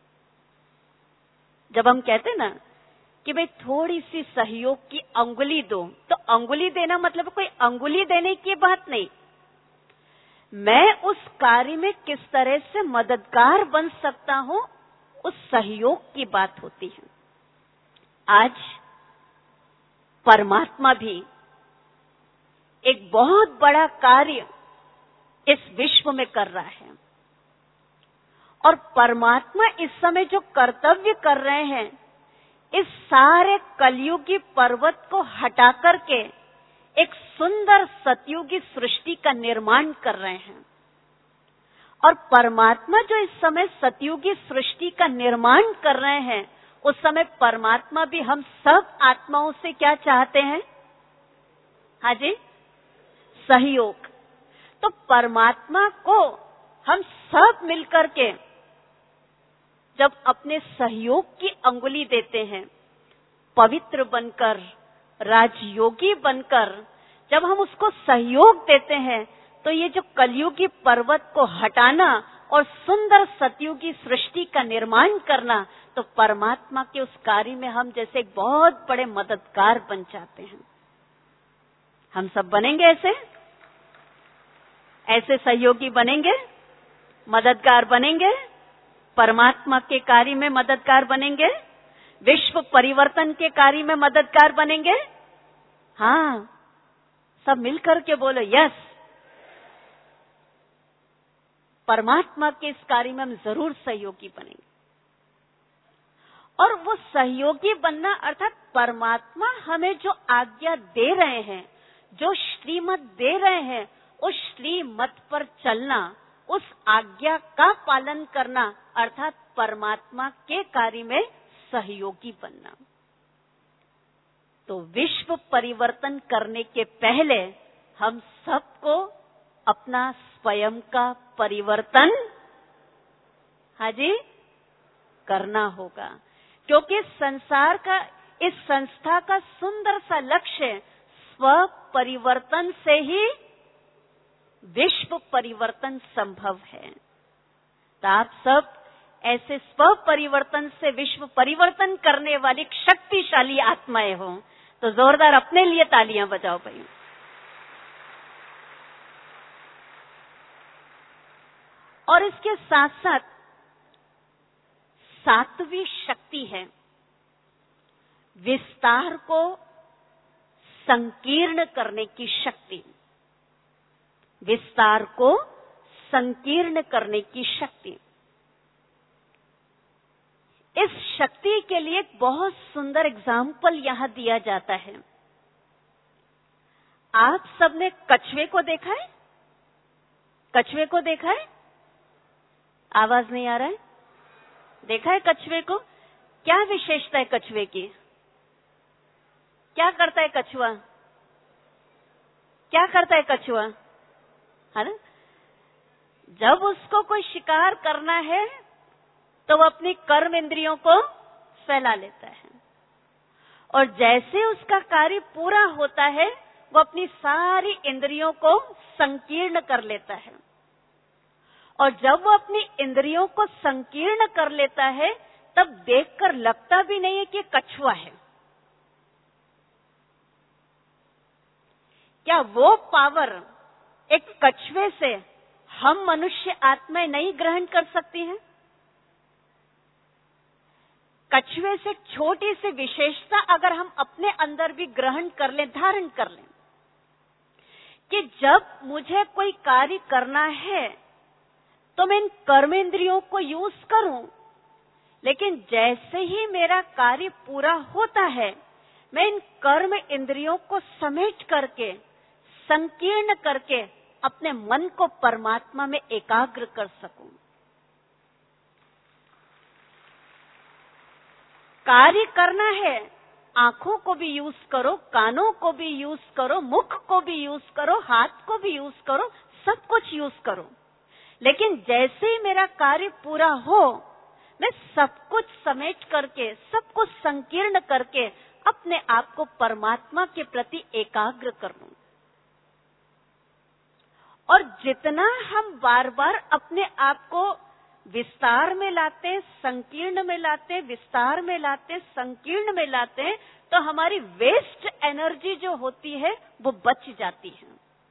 जब हम कहते हैं ना कि भाई थोड़ी सी सहयोग की अंगुली दो, तो अंगुली देना मतलब कोई अंगुली देने की बात नहीं, मैं उस कार्य में किस तरह से मददगार बन सकता हूं, उस सहयोग की बात होती है। आज परमात्मा भी एक बहुत बड़ा कार्य इस विश्व में कर रहा है, और परमात्मा इस समय जो कर्तव्य कर रहे हैं, इस सारे कलयुगी पर्वत को हटा करके एक सुंदर सतयुगी सृष्टि का निर्माण कर रहे हैं। और परमात्मा जो इस समय सतयुगी सृष्टि का निर्माण कर रहे हैं, उस समय परमात्मा भी हम सब आत्माओं से क्या चाहते हैं? हाँ जी, सहयोग। तो परमात्मा को हम सब मिलकर के जब अपने सहयोग की अंगुली देते हैं, पवित्र बनकर, राजयोगी बनकर जब हम उसको सहयोग देते हैं, तो ये जो कलयुगी पर्वत को हटाना और सुंदर सतयुगी सृष्टि का निर्माण करना, तो परमात्मा के उस कार्य में हम जैसे एक बहुत बड़े मददगार बन जाते हैं। हम सब बनेंगे ऐसे सहयोगी बनेंगे, मददगार बनेंगे, परमात्मा के कार्य में मददगार बनेंगे, विश्व परिवर्तन के कार्य में मददगार बनेंगे। हाँ, सब मिलकर के बोलो यस। परमात्मा के इस कार्य में हम जरूर सहयोगी बनेंगे। और वो सहयोगी बनना अर्थात परमात्मा हमें जो आज्ञा दे रहे हैं, जो श्रीमत दे रहे हैं, उस श्रीमत पर चलना, उस आज्ञा का पालन करना, अर्थात परमात्मा के कार्य में सहयोगी बनना। तो विश्व परिवर्तन करने के पहले हम सबको अपना स्वयं का परिवर्तन, हाँ जी, करना होगा। क्योंकि संसार का, इस संस्था का सुंदर सा लक्ष्य स्व परिवर्तन से ही विश्व परिवर्तन संभव है। तो आप सब ऐसे स्व परिवर्तन से विश्व परिवर्तन करने वाली शक्तिशाली आत्माएं हो, तो जोरदार अपने लिए तालियां बजाओ भाई। और इसके साथ साथ सातवीं शक्ति है विस्तार को संकीर्ण करने की शक्ति। विस्तार को संकीर्ण करने की शक्ति। इस शक्ति के लिए एक बहुत सुंदर एग्जाम्पल यहां दिया जाता है। आप सबने कछुए को देखा है? कछुए को देखा है? आवाज नहीं आ रहा है? देखा है कछुए को? क्या विशेषता है कछुए की? क्या करता है कछुआ? क्या करता है कछुआ? है ना? जब उसको कोई शिकार करना है तो वो अपनी कर्म इंद्रियों को फैला लेता है, और जैसे उसका कार्य पूरा होता है वो अपनी सारी इंद्रियों को संकीर्ण कर लेता है। और जब वो अपनी इंद्रियों को संकीर्ण कर लेता है, तब देखकर लगता भी नहीं है कि कछुआ है। क्या वो पावर एक कछुए से हम मनुष्य आत्माएं नहीं ग्रहण कर सकती हैं? कछुए से छोटी सी विशेषता अगर हम अपने अंदर भी ग्रहण कर लें, धारण कर लें, कि जब मुझे कोई कार्य करना है तो मैं इन कर्मेंद्रियों को यूज करूं, लेकिन जैसे ही मेरा कार्य पूरा होता है, मैं इन कर्म इंद्रियों को समेट करके, संकीर्ण करके अपने मन को परमात्मा में एकाग्र कर सकूं। कार्य करना है, आंखों को भी यूज करो, कानों को भी यूज करो, मुख को भी यूज करो, हाथ को भी यूज करो, सब कुछ यूज करो। लेकिन जैसे ही मेरा कार्य पूरा हो, मैं सब कुछ समेट करके, सब कुछ संकीर्ण करके अपने आप को परमात्मा के प्रति एकाग्र कर लूं। और जितना हम बार बार अपने आप को विस्तार में लाते, संकीर्ण में लाते, विस्तार में लाते, संकीर्ण में लाते, तो हमारी वेस्ट एनर्जी जो होती है वो बच जाती है।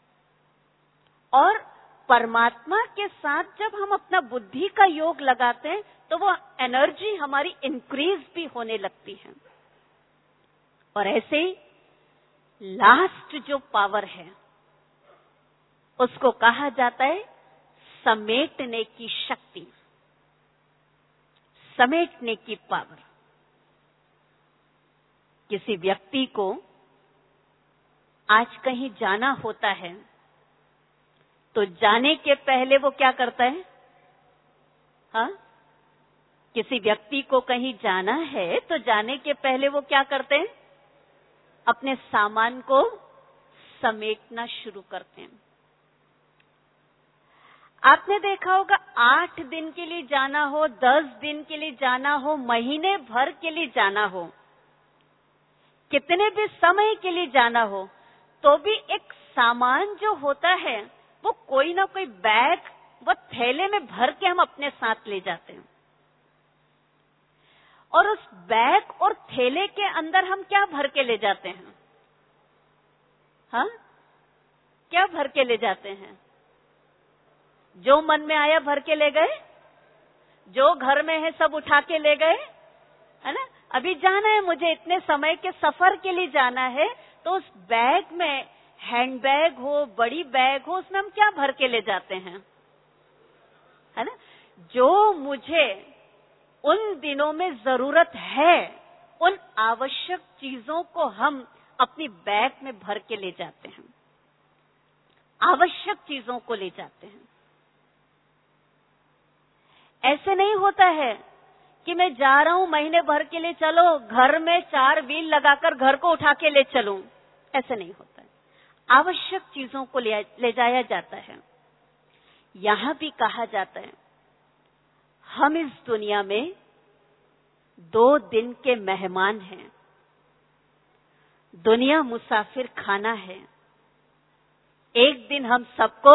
और परमात्मा के साथ जब हम अपना बुद्धि का योग लगाते हैं तो वो एनर्जी हमारी इंक्रीज भी होने लगती है। और ऐसे ही लास्ट जो पावर है उसको कहा जाता है समेटने की शक्ति, समेटने की पावर। किसी व्यक्ति को आज कहीं जाना होता है तो जाने के पहले वो क्या करता है? हाँ, किसी व्यक्ति को कहीं जाना है तो जाने के पहले वो क्या करते हैं? अपने सामान को समेटना शुरू करते हैं। आपने देखा होगा 8 दिन के लिए जाना हो, 10 दिन के लिए जाना हो, महीने भर के लिए जाना हो, कितने भी समय के लिए जाना हो, तो भी एक सामान जो होता है वो कोई ना कोई बैग व थैले में भर के हम अपने साथ ले जाते हैं। और उस बैग और थैले के अंदर हम क्या भर के ले जाते हैं? हाँ, क्या भर के ले जाते हैं? जो मन में आया भर के ले गए, जो घर में है सब उठा के ले गए, है ना। अभी जाना है मुझे, इतने समय के सफर के लिए जाना है, तो उस बैग में हैंड बैग हो, बड़ी बैग हो, उसमें हम क्या भर के ले जाते हैं? है ना। जो मुझे उन दिनों में जरूरत है, उन आवश्यक चीजों को हम अपनी बैग में भर के ले जाते हैं, आवश्यक चीजों को ले जाते हैं। ऐसे नहीं होता है कि मैं जा रहा हूं महीने भर के लिए, चलो घर में 4 व्हील लगाकर घर को उठा के ले चलूं। ऐसे नहीं होता है। आवश्यक चीजों को ले जाया जाता है। यहां भी कहा जाता है हम इस दुनिया में 2 दिन के मेहमान हैं। दुनिया मुसाफिर खाना है। एक दिन हम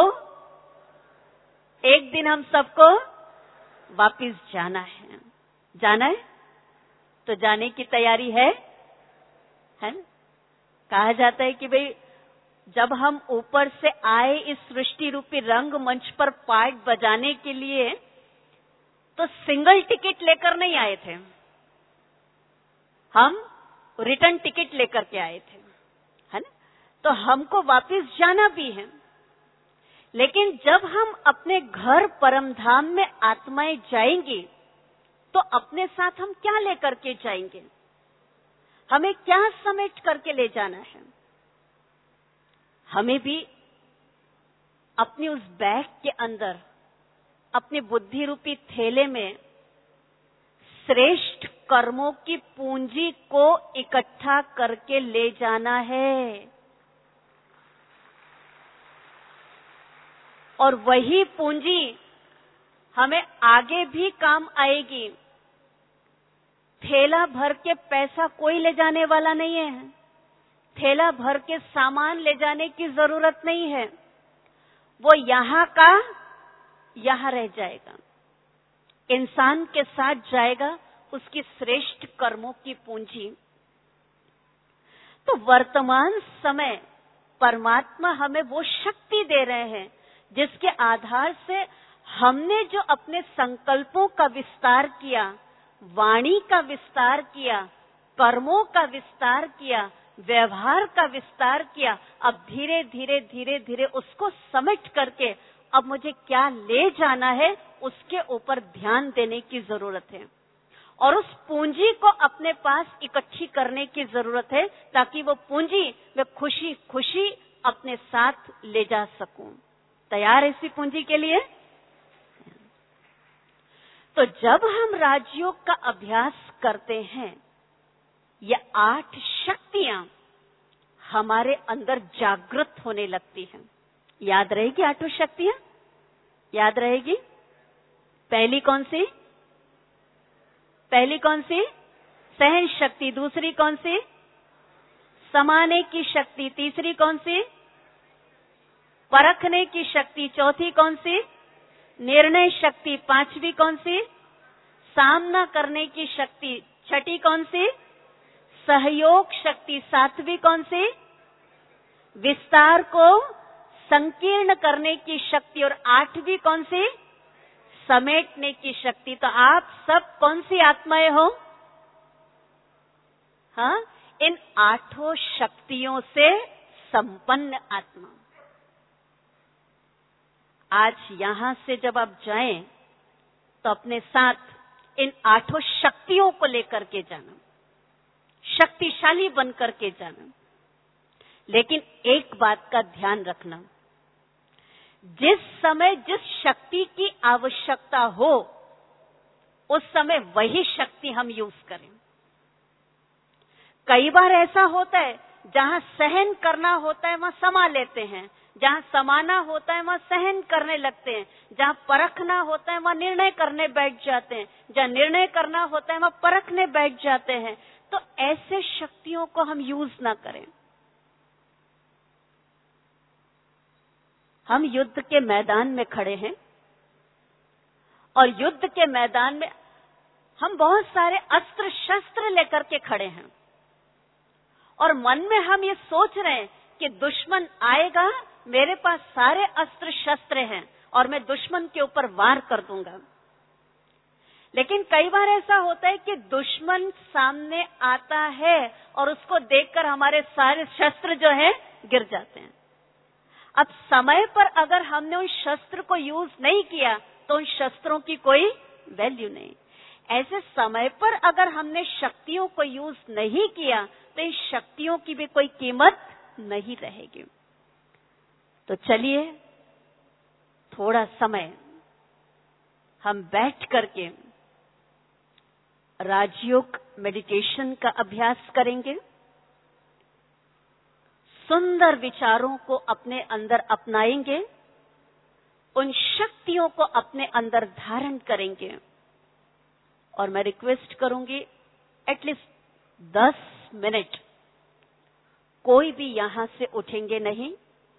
सबको वापिस जाना है। जाना है तो जाने की तैयारी है ना। कहा जाता है कि भाई जब हम ऊपर से आए इस सृष्टि रूपी रंग मंच पर पार्ट बजाने के लिए, तो सिंगल टिकट लेकर नहीं आए थे, हम रिटर्न टिकट लेकर के आए थे, है ना। तो हमको वापस जाना भी है। लेकिन जब हम अपने घर परमधाम में आत्माएं जाएंगी तो अपने साथ हम क्या लेकर के जाएंगे? हमें क्या समेट करके ले जाना है? हमें भी अपनी उस बैग के अंदर, अपने बुद्धि रूपी थैले में श्रेष्ठ कर्मों की पूंजी को इकट्ठा करके ले जाना है। और वही पूंजी हमें आगे भी काम आएगी। थैला भर के पैसा कोई ले जाने वाला नहीं है, थैला भर के सामान ले जाने की जरूरत नहीं है। वो यहाँ का यहाँ रह जाएगा, इंसान के साथ जाएगा उसकी श्रेष्ठ कर्मों की पूंजी। तो वर्तमान समय परमात्मा हमें वो शक्ति दे रहे हैं जिसके आधार से हमने जो अपने संकल्पों का विस्तार किया, वाणी का विस्तार किया, कर्मों का विस्तार किया, व्यवहार का विस्तार किया, अब धीरे धीरे धीरे धीरे उसको समेट करके अब मुझे क्या ले जाना है उसके ऊपर ध्यान देने की जरूरत है। और उस पूंजी को अपने पास इकट्ठी करने की जरूरत है ताकि वो पूंजी मैं खुशी खुशी अपने साथ ले जा सकूं। तैयार है इसी पूंजी के लिए? तो जब हम राजयोग का अभ्यास करते हैं, ये 8 शक्तियां हमारे अंदर जागृत होने लगती हैं। याद रहेगी 8 शक्तियां? याद रहेगी? पहली कौन सी? सहन शक्ति। दूसरी कौन सी? समाने की शक्ति। तीसरी कौन सी? परखने की शक्ति। चौथी कौन सी? निर्णय शक्ति। पांचवी कौन सी? सामना करने की शक्ति। छठी कौन सी? सहयोग शक्ति। सातवीं कौन सी? विस्तार को संकीर्ण करने की शक्ति। और आठवीं कौन सी? समेटने की शक्ति। तो आप सब कौन सी आत्माएं हो? हाँ, इन आठों शक्तियों से संपन्न आत्मा। आज यहां से जब आप जाएं तो अपने साथ इन आठों शक्तियों को लेकर के जाना, शक्तिशाली बन करके जाना। लेकिन एक बात का ध्यान रखना, जिस समय जिस शक्ति की आवश्यकता हो उस समय वही शक्ति हम यूज करें। कई बार ऐसा होता है जहां सहन करना होता है वहां समा लेते हैं, जहां समाना होता है वहां सहन करने लगते हैं, जहां परखना होता है वहां निर्णय करने बैठ जाते हैं, जहां निर्णय करना होता है वहां परखने बैठ जाते हैं। तो ऐसे शक्तियों को हम यूज ना करें। हम युद्ध के मैदान में खड़े हैं और युद्ध के मैदान में हम बहुत सारे अस्त्र शस्त्र लेकर के खड़े हैं और मन में हम ये सोच रहे हैं कि दुश्मन आएगा, मेरे पास सारे अस्त्र शस्त्र हैं और मैं दुश्मन के ऊपर वार कर दूंगा। लेकिन कई बार ऐसा होता है कि दुश्मन सामने आता है और उसको देखकर हमारे सारे शस्त्र जो है गिर जाते हैं। अब समय पर अगर हमने उन शस्त्र को यूज नहीं किया तो उन शस्त्रों की कोई वैल्यू नहीं। ऐसे समय पर अगर हमने शक्तियों को यूज नहीं किया तो इन शक्तियों की भी कोई कीमत नहीं रहेगी। तो चलिए थोड़ा समय हम बैठ करके राजयोग मेडिटेशन का अभ्यास करेंगे। सुंदर विचारों को अपने अंदर अपनाएंगे, उन शक्तियों को अपने अंदर धारण करेंगे। और मैं रिक्वेस्ट करूंगी एटलीस्ट 10 मिनट कोई भी यहां से उठेंगे नहीं,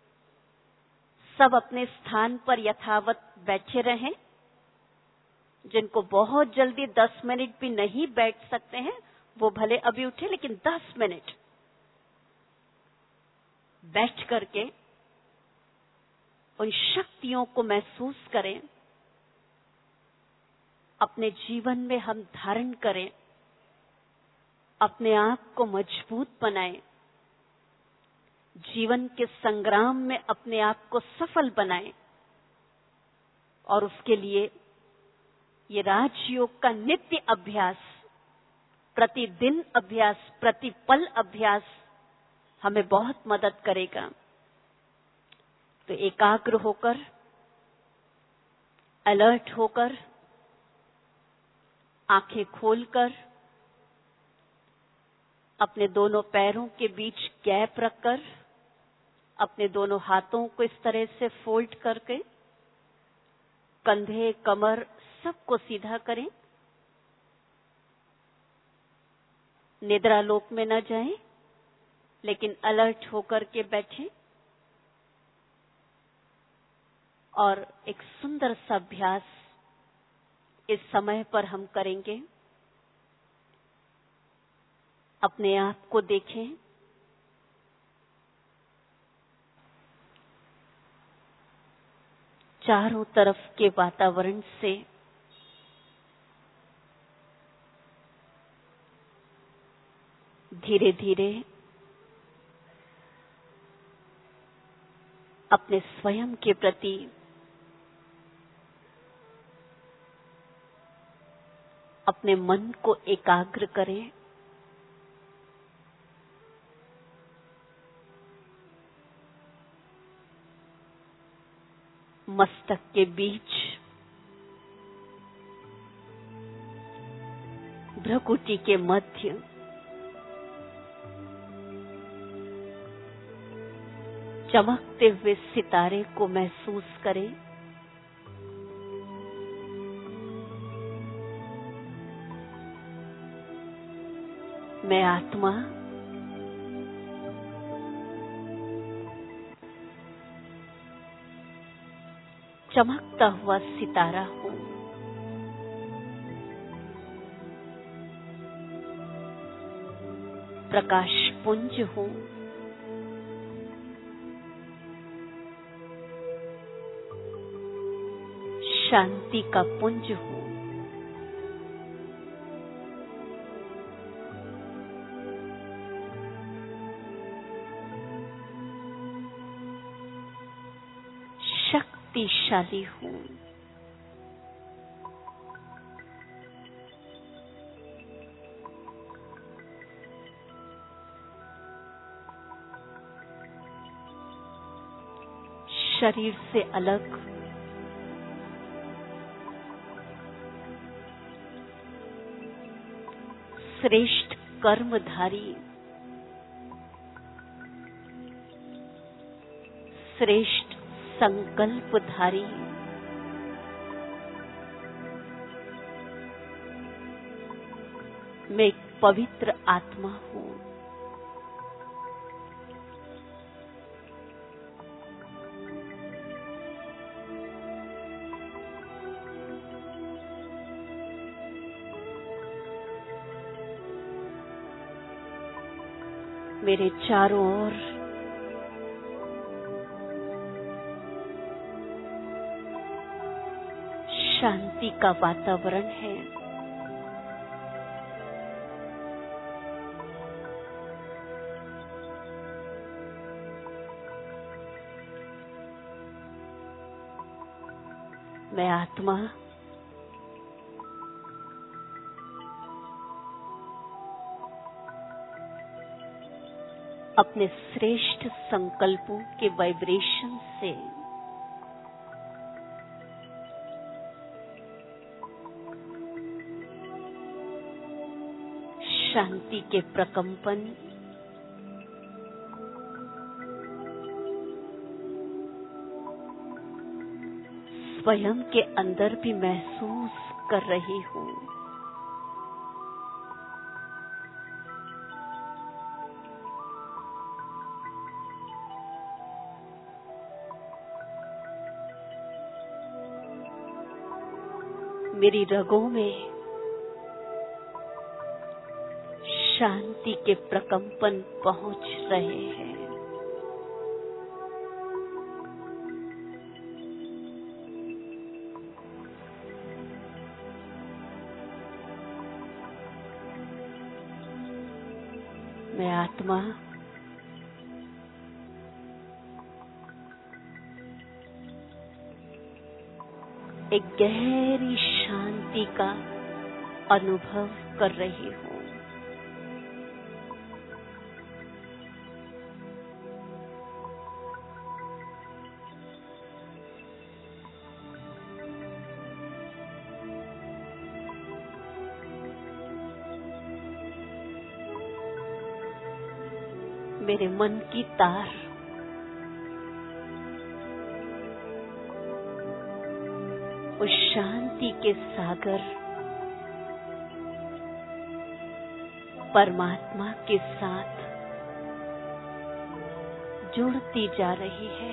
सब अपने स्थान पर यथावत बैठे रहें। जिनको बहुत जल्दी 10 मिनट भी नहीं बैठ सकते हैं वो भले अभी उठे, लेकिन 10 मिनट बैठ करके उन शक्तियों को महसूस करें, अपने जीवन में हम धारण करें, अपने आप को मजबूत बनाएं, जीवन के संग्राम में अपने आप को सफल बनाएं। और उसके लिए ये राजयोग का नित्य अभ्यास, प्रतिदिन अभ्यास, प्रतिपल अभ्यास हमें बहुत मदद करेगा। तो एकाग्र होकर, अलर्ट होकर, आंखें खोलकर, अपने दोनों पैरों के बीच गैप रखकर, अपने दोनों हाथों को इस तरह से फोल्ड करके कंधे, कमर सबको सीधा करें। निद्रा लोक में न जाएं, लेकिन अलर्ट होकर के बैठें। और एक सुंदर सा अभ्यास इस समय पर हम करेंगे। अपने आप को देखें, चारों तरफ के वातावरण से धीरे धीरे अपने स्वयं के प्रति अपने मन को एकाग्र करें। मस्तक के बीच भ्रुकुटी के मध्य चमकते हुए सितारे को महसूस करें। मैं आत्मा चमकता हुआ सितारा हूं। प्रकाश पुंज हूं। शांति का पुंज हूं। शक्तिशाली हूं। शरीर से अलग श्रेष्ठ कर्मधारी, श्रेष्ठ संकल्पधारी, मैं एक पवित्र आत्मा हूं। मेरे चारों ओर शांति का वातावरण है। मैं आत्मा अपने श्रेष्ठ संकल्पों के वाइब्रेशन से शांति के प्रकंपन स्वयं के अंदर भी महसूस कर रही हूं। मेरी रगों में शांति के प्रकंपन पहुंच रहे हैं। मैं आत्मा एक गहरी शांति का अनुभव कर रही हूं। मेरे मन की तार उस शांति के सागर परमात्मा के साथ जुड़ती जा रही है।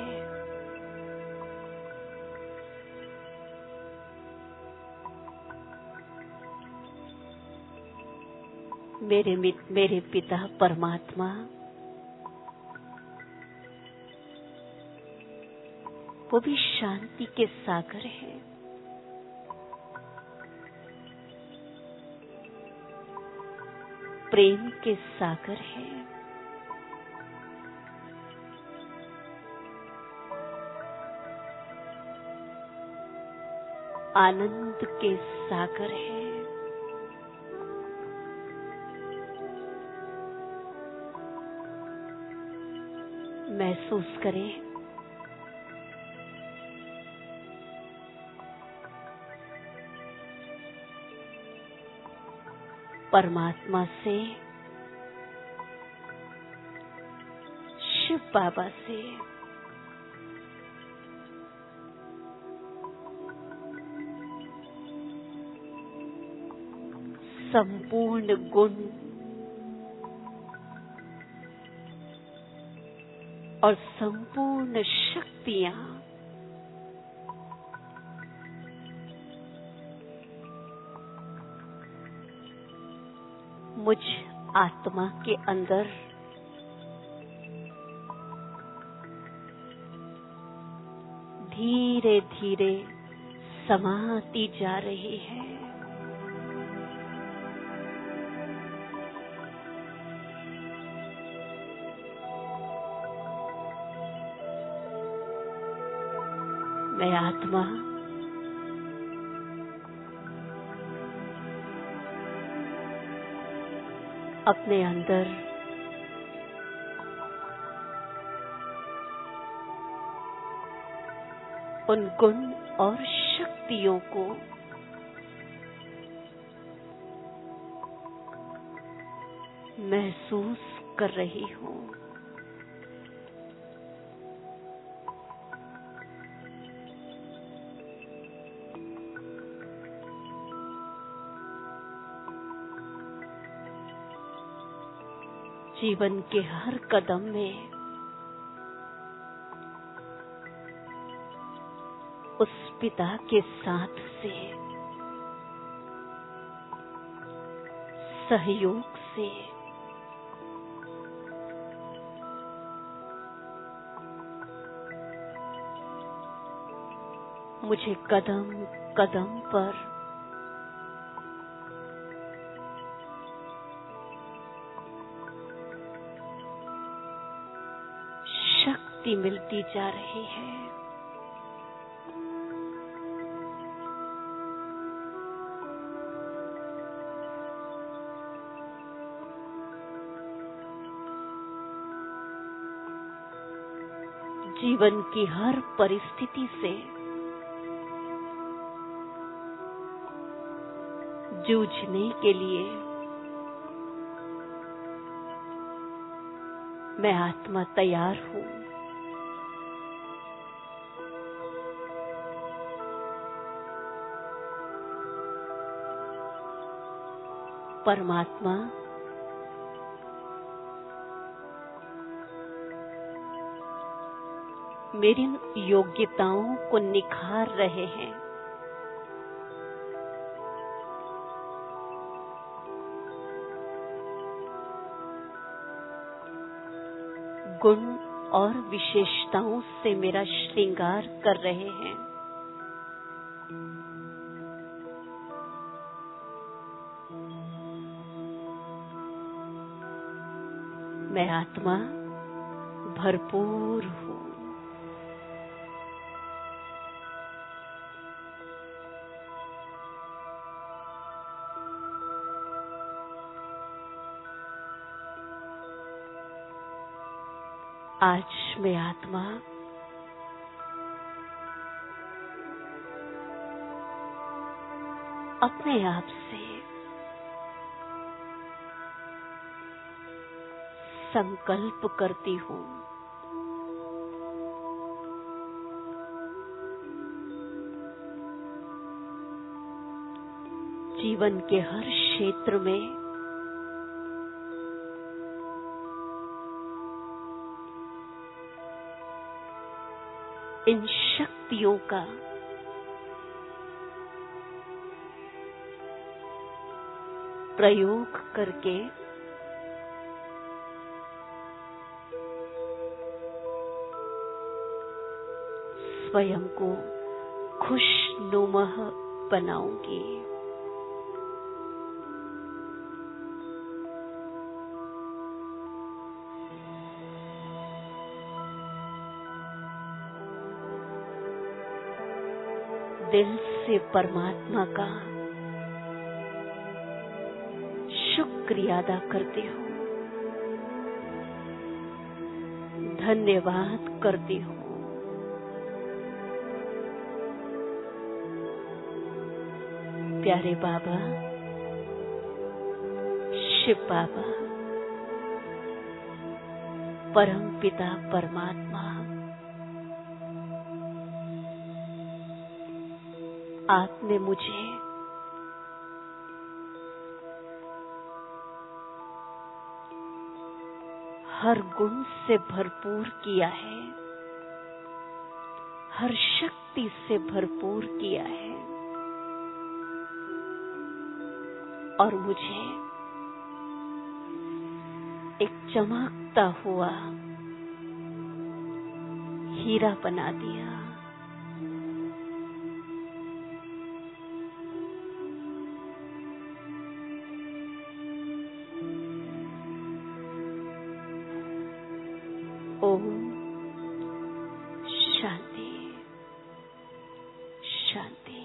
मेरे पिता परमात्मा वो भी शांति के सागर हैं। प्रेम के सागर हैं। आनंद के सागर हैं। महसूस करें परमात्मा से, शिव बाबा से संपूर्ण गुण और संपूर्ण शक्तियां मुझ आत्मा के अंदर धीरे धीरे समाती जा रही है। मैं आत्मा अपने अंदर उन गुण और शक्तियों को महसूस कर रही हूँ। जीवन के हर कदम में उस पिता के साथ से, सहयोग से मुझे कदम कदम पर शक्ति मिलती जा रही है। जीवन की हर परिस्थिति से जूझने के लिए मैं आत्मा तैयार हूँ। परमात्मा मेरी योग्यताओं को निखार रहे हैं। गुण और विशेषताओं से मेरा श्रृंगार कर रहे हैं। मैं आत्मा भरपूर हूँ। आज मैं आत्मा अपने आप से संकल्प करती हूँ। जीवन के हर क्षेत्र में इन शक्तियों का प्रयोग करके स्वयं को खुशनुमा बनाऊंगी। दिल से परमात्मा का शुक्रिया अदा करती हूँ, धन्यवाद करती हूँ। प्यारे बाबा, शिव बाबा, परम पिता परमात्मा, आपने मुझे हर गुण से भरपूर किया है, हर शक्ति से भरपूर किया है और मुझे एक चमकता हुआ हीरा बना दिया। ओम शांति शांति।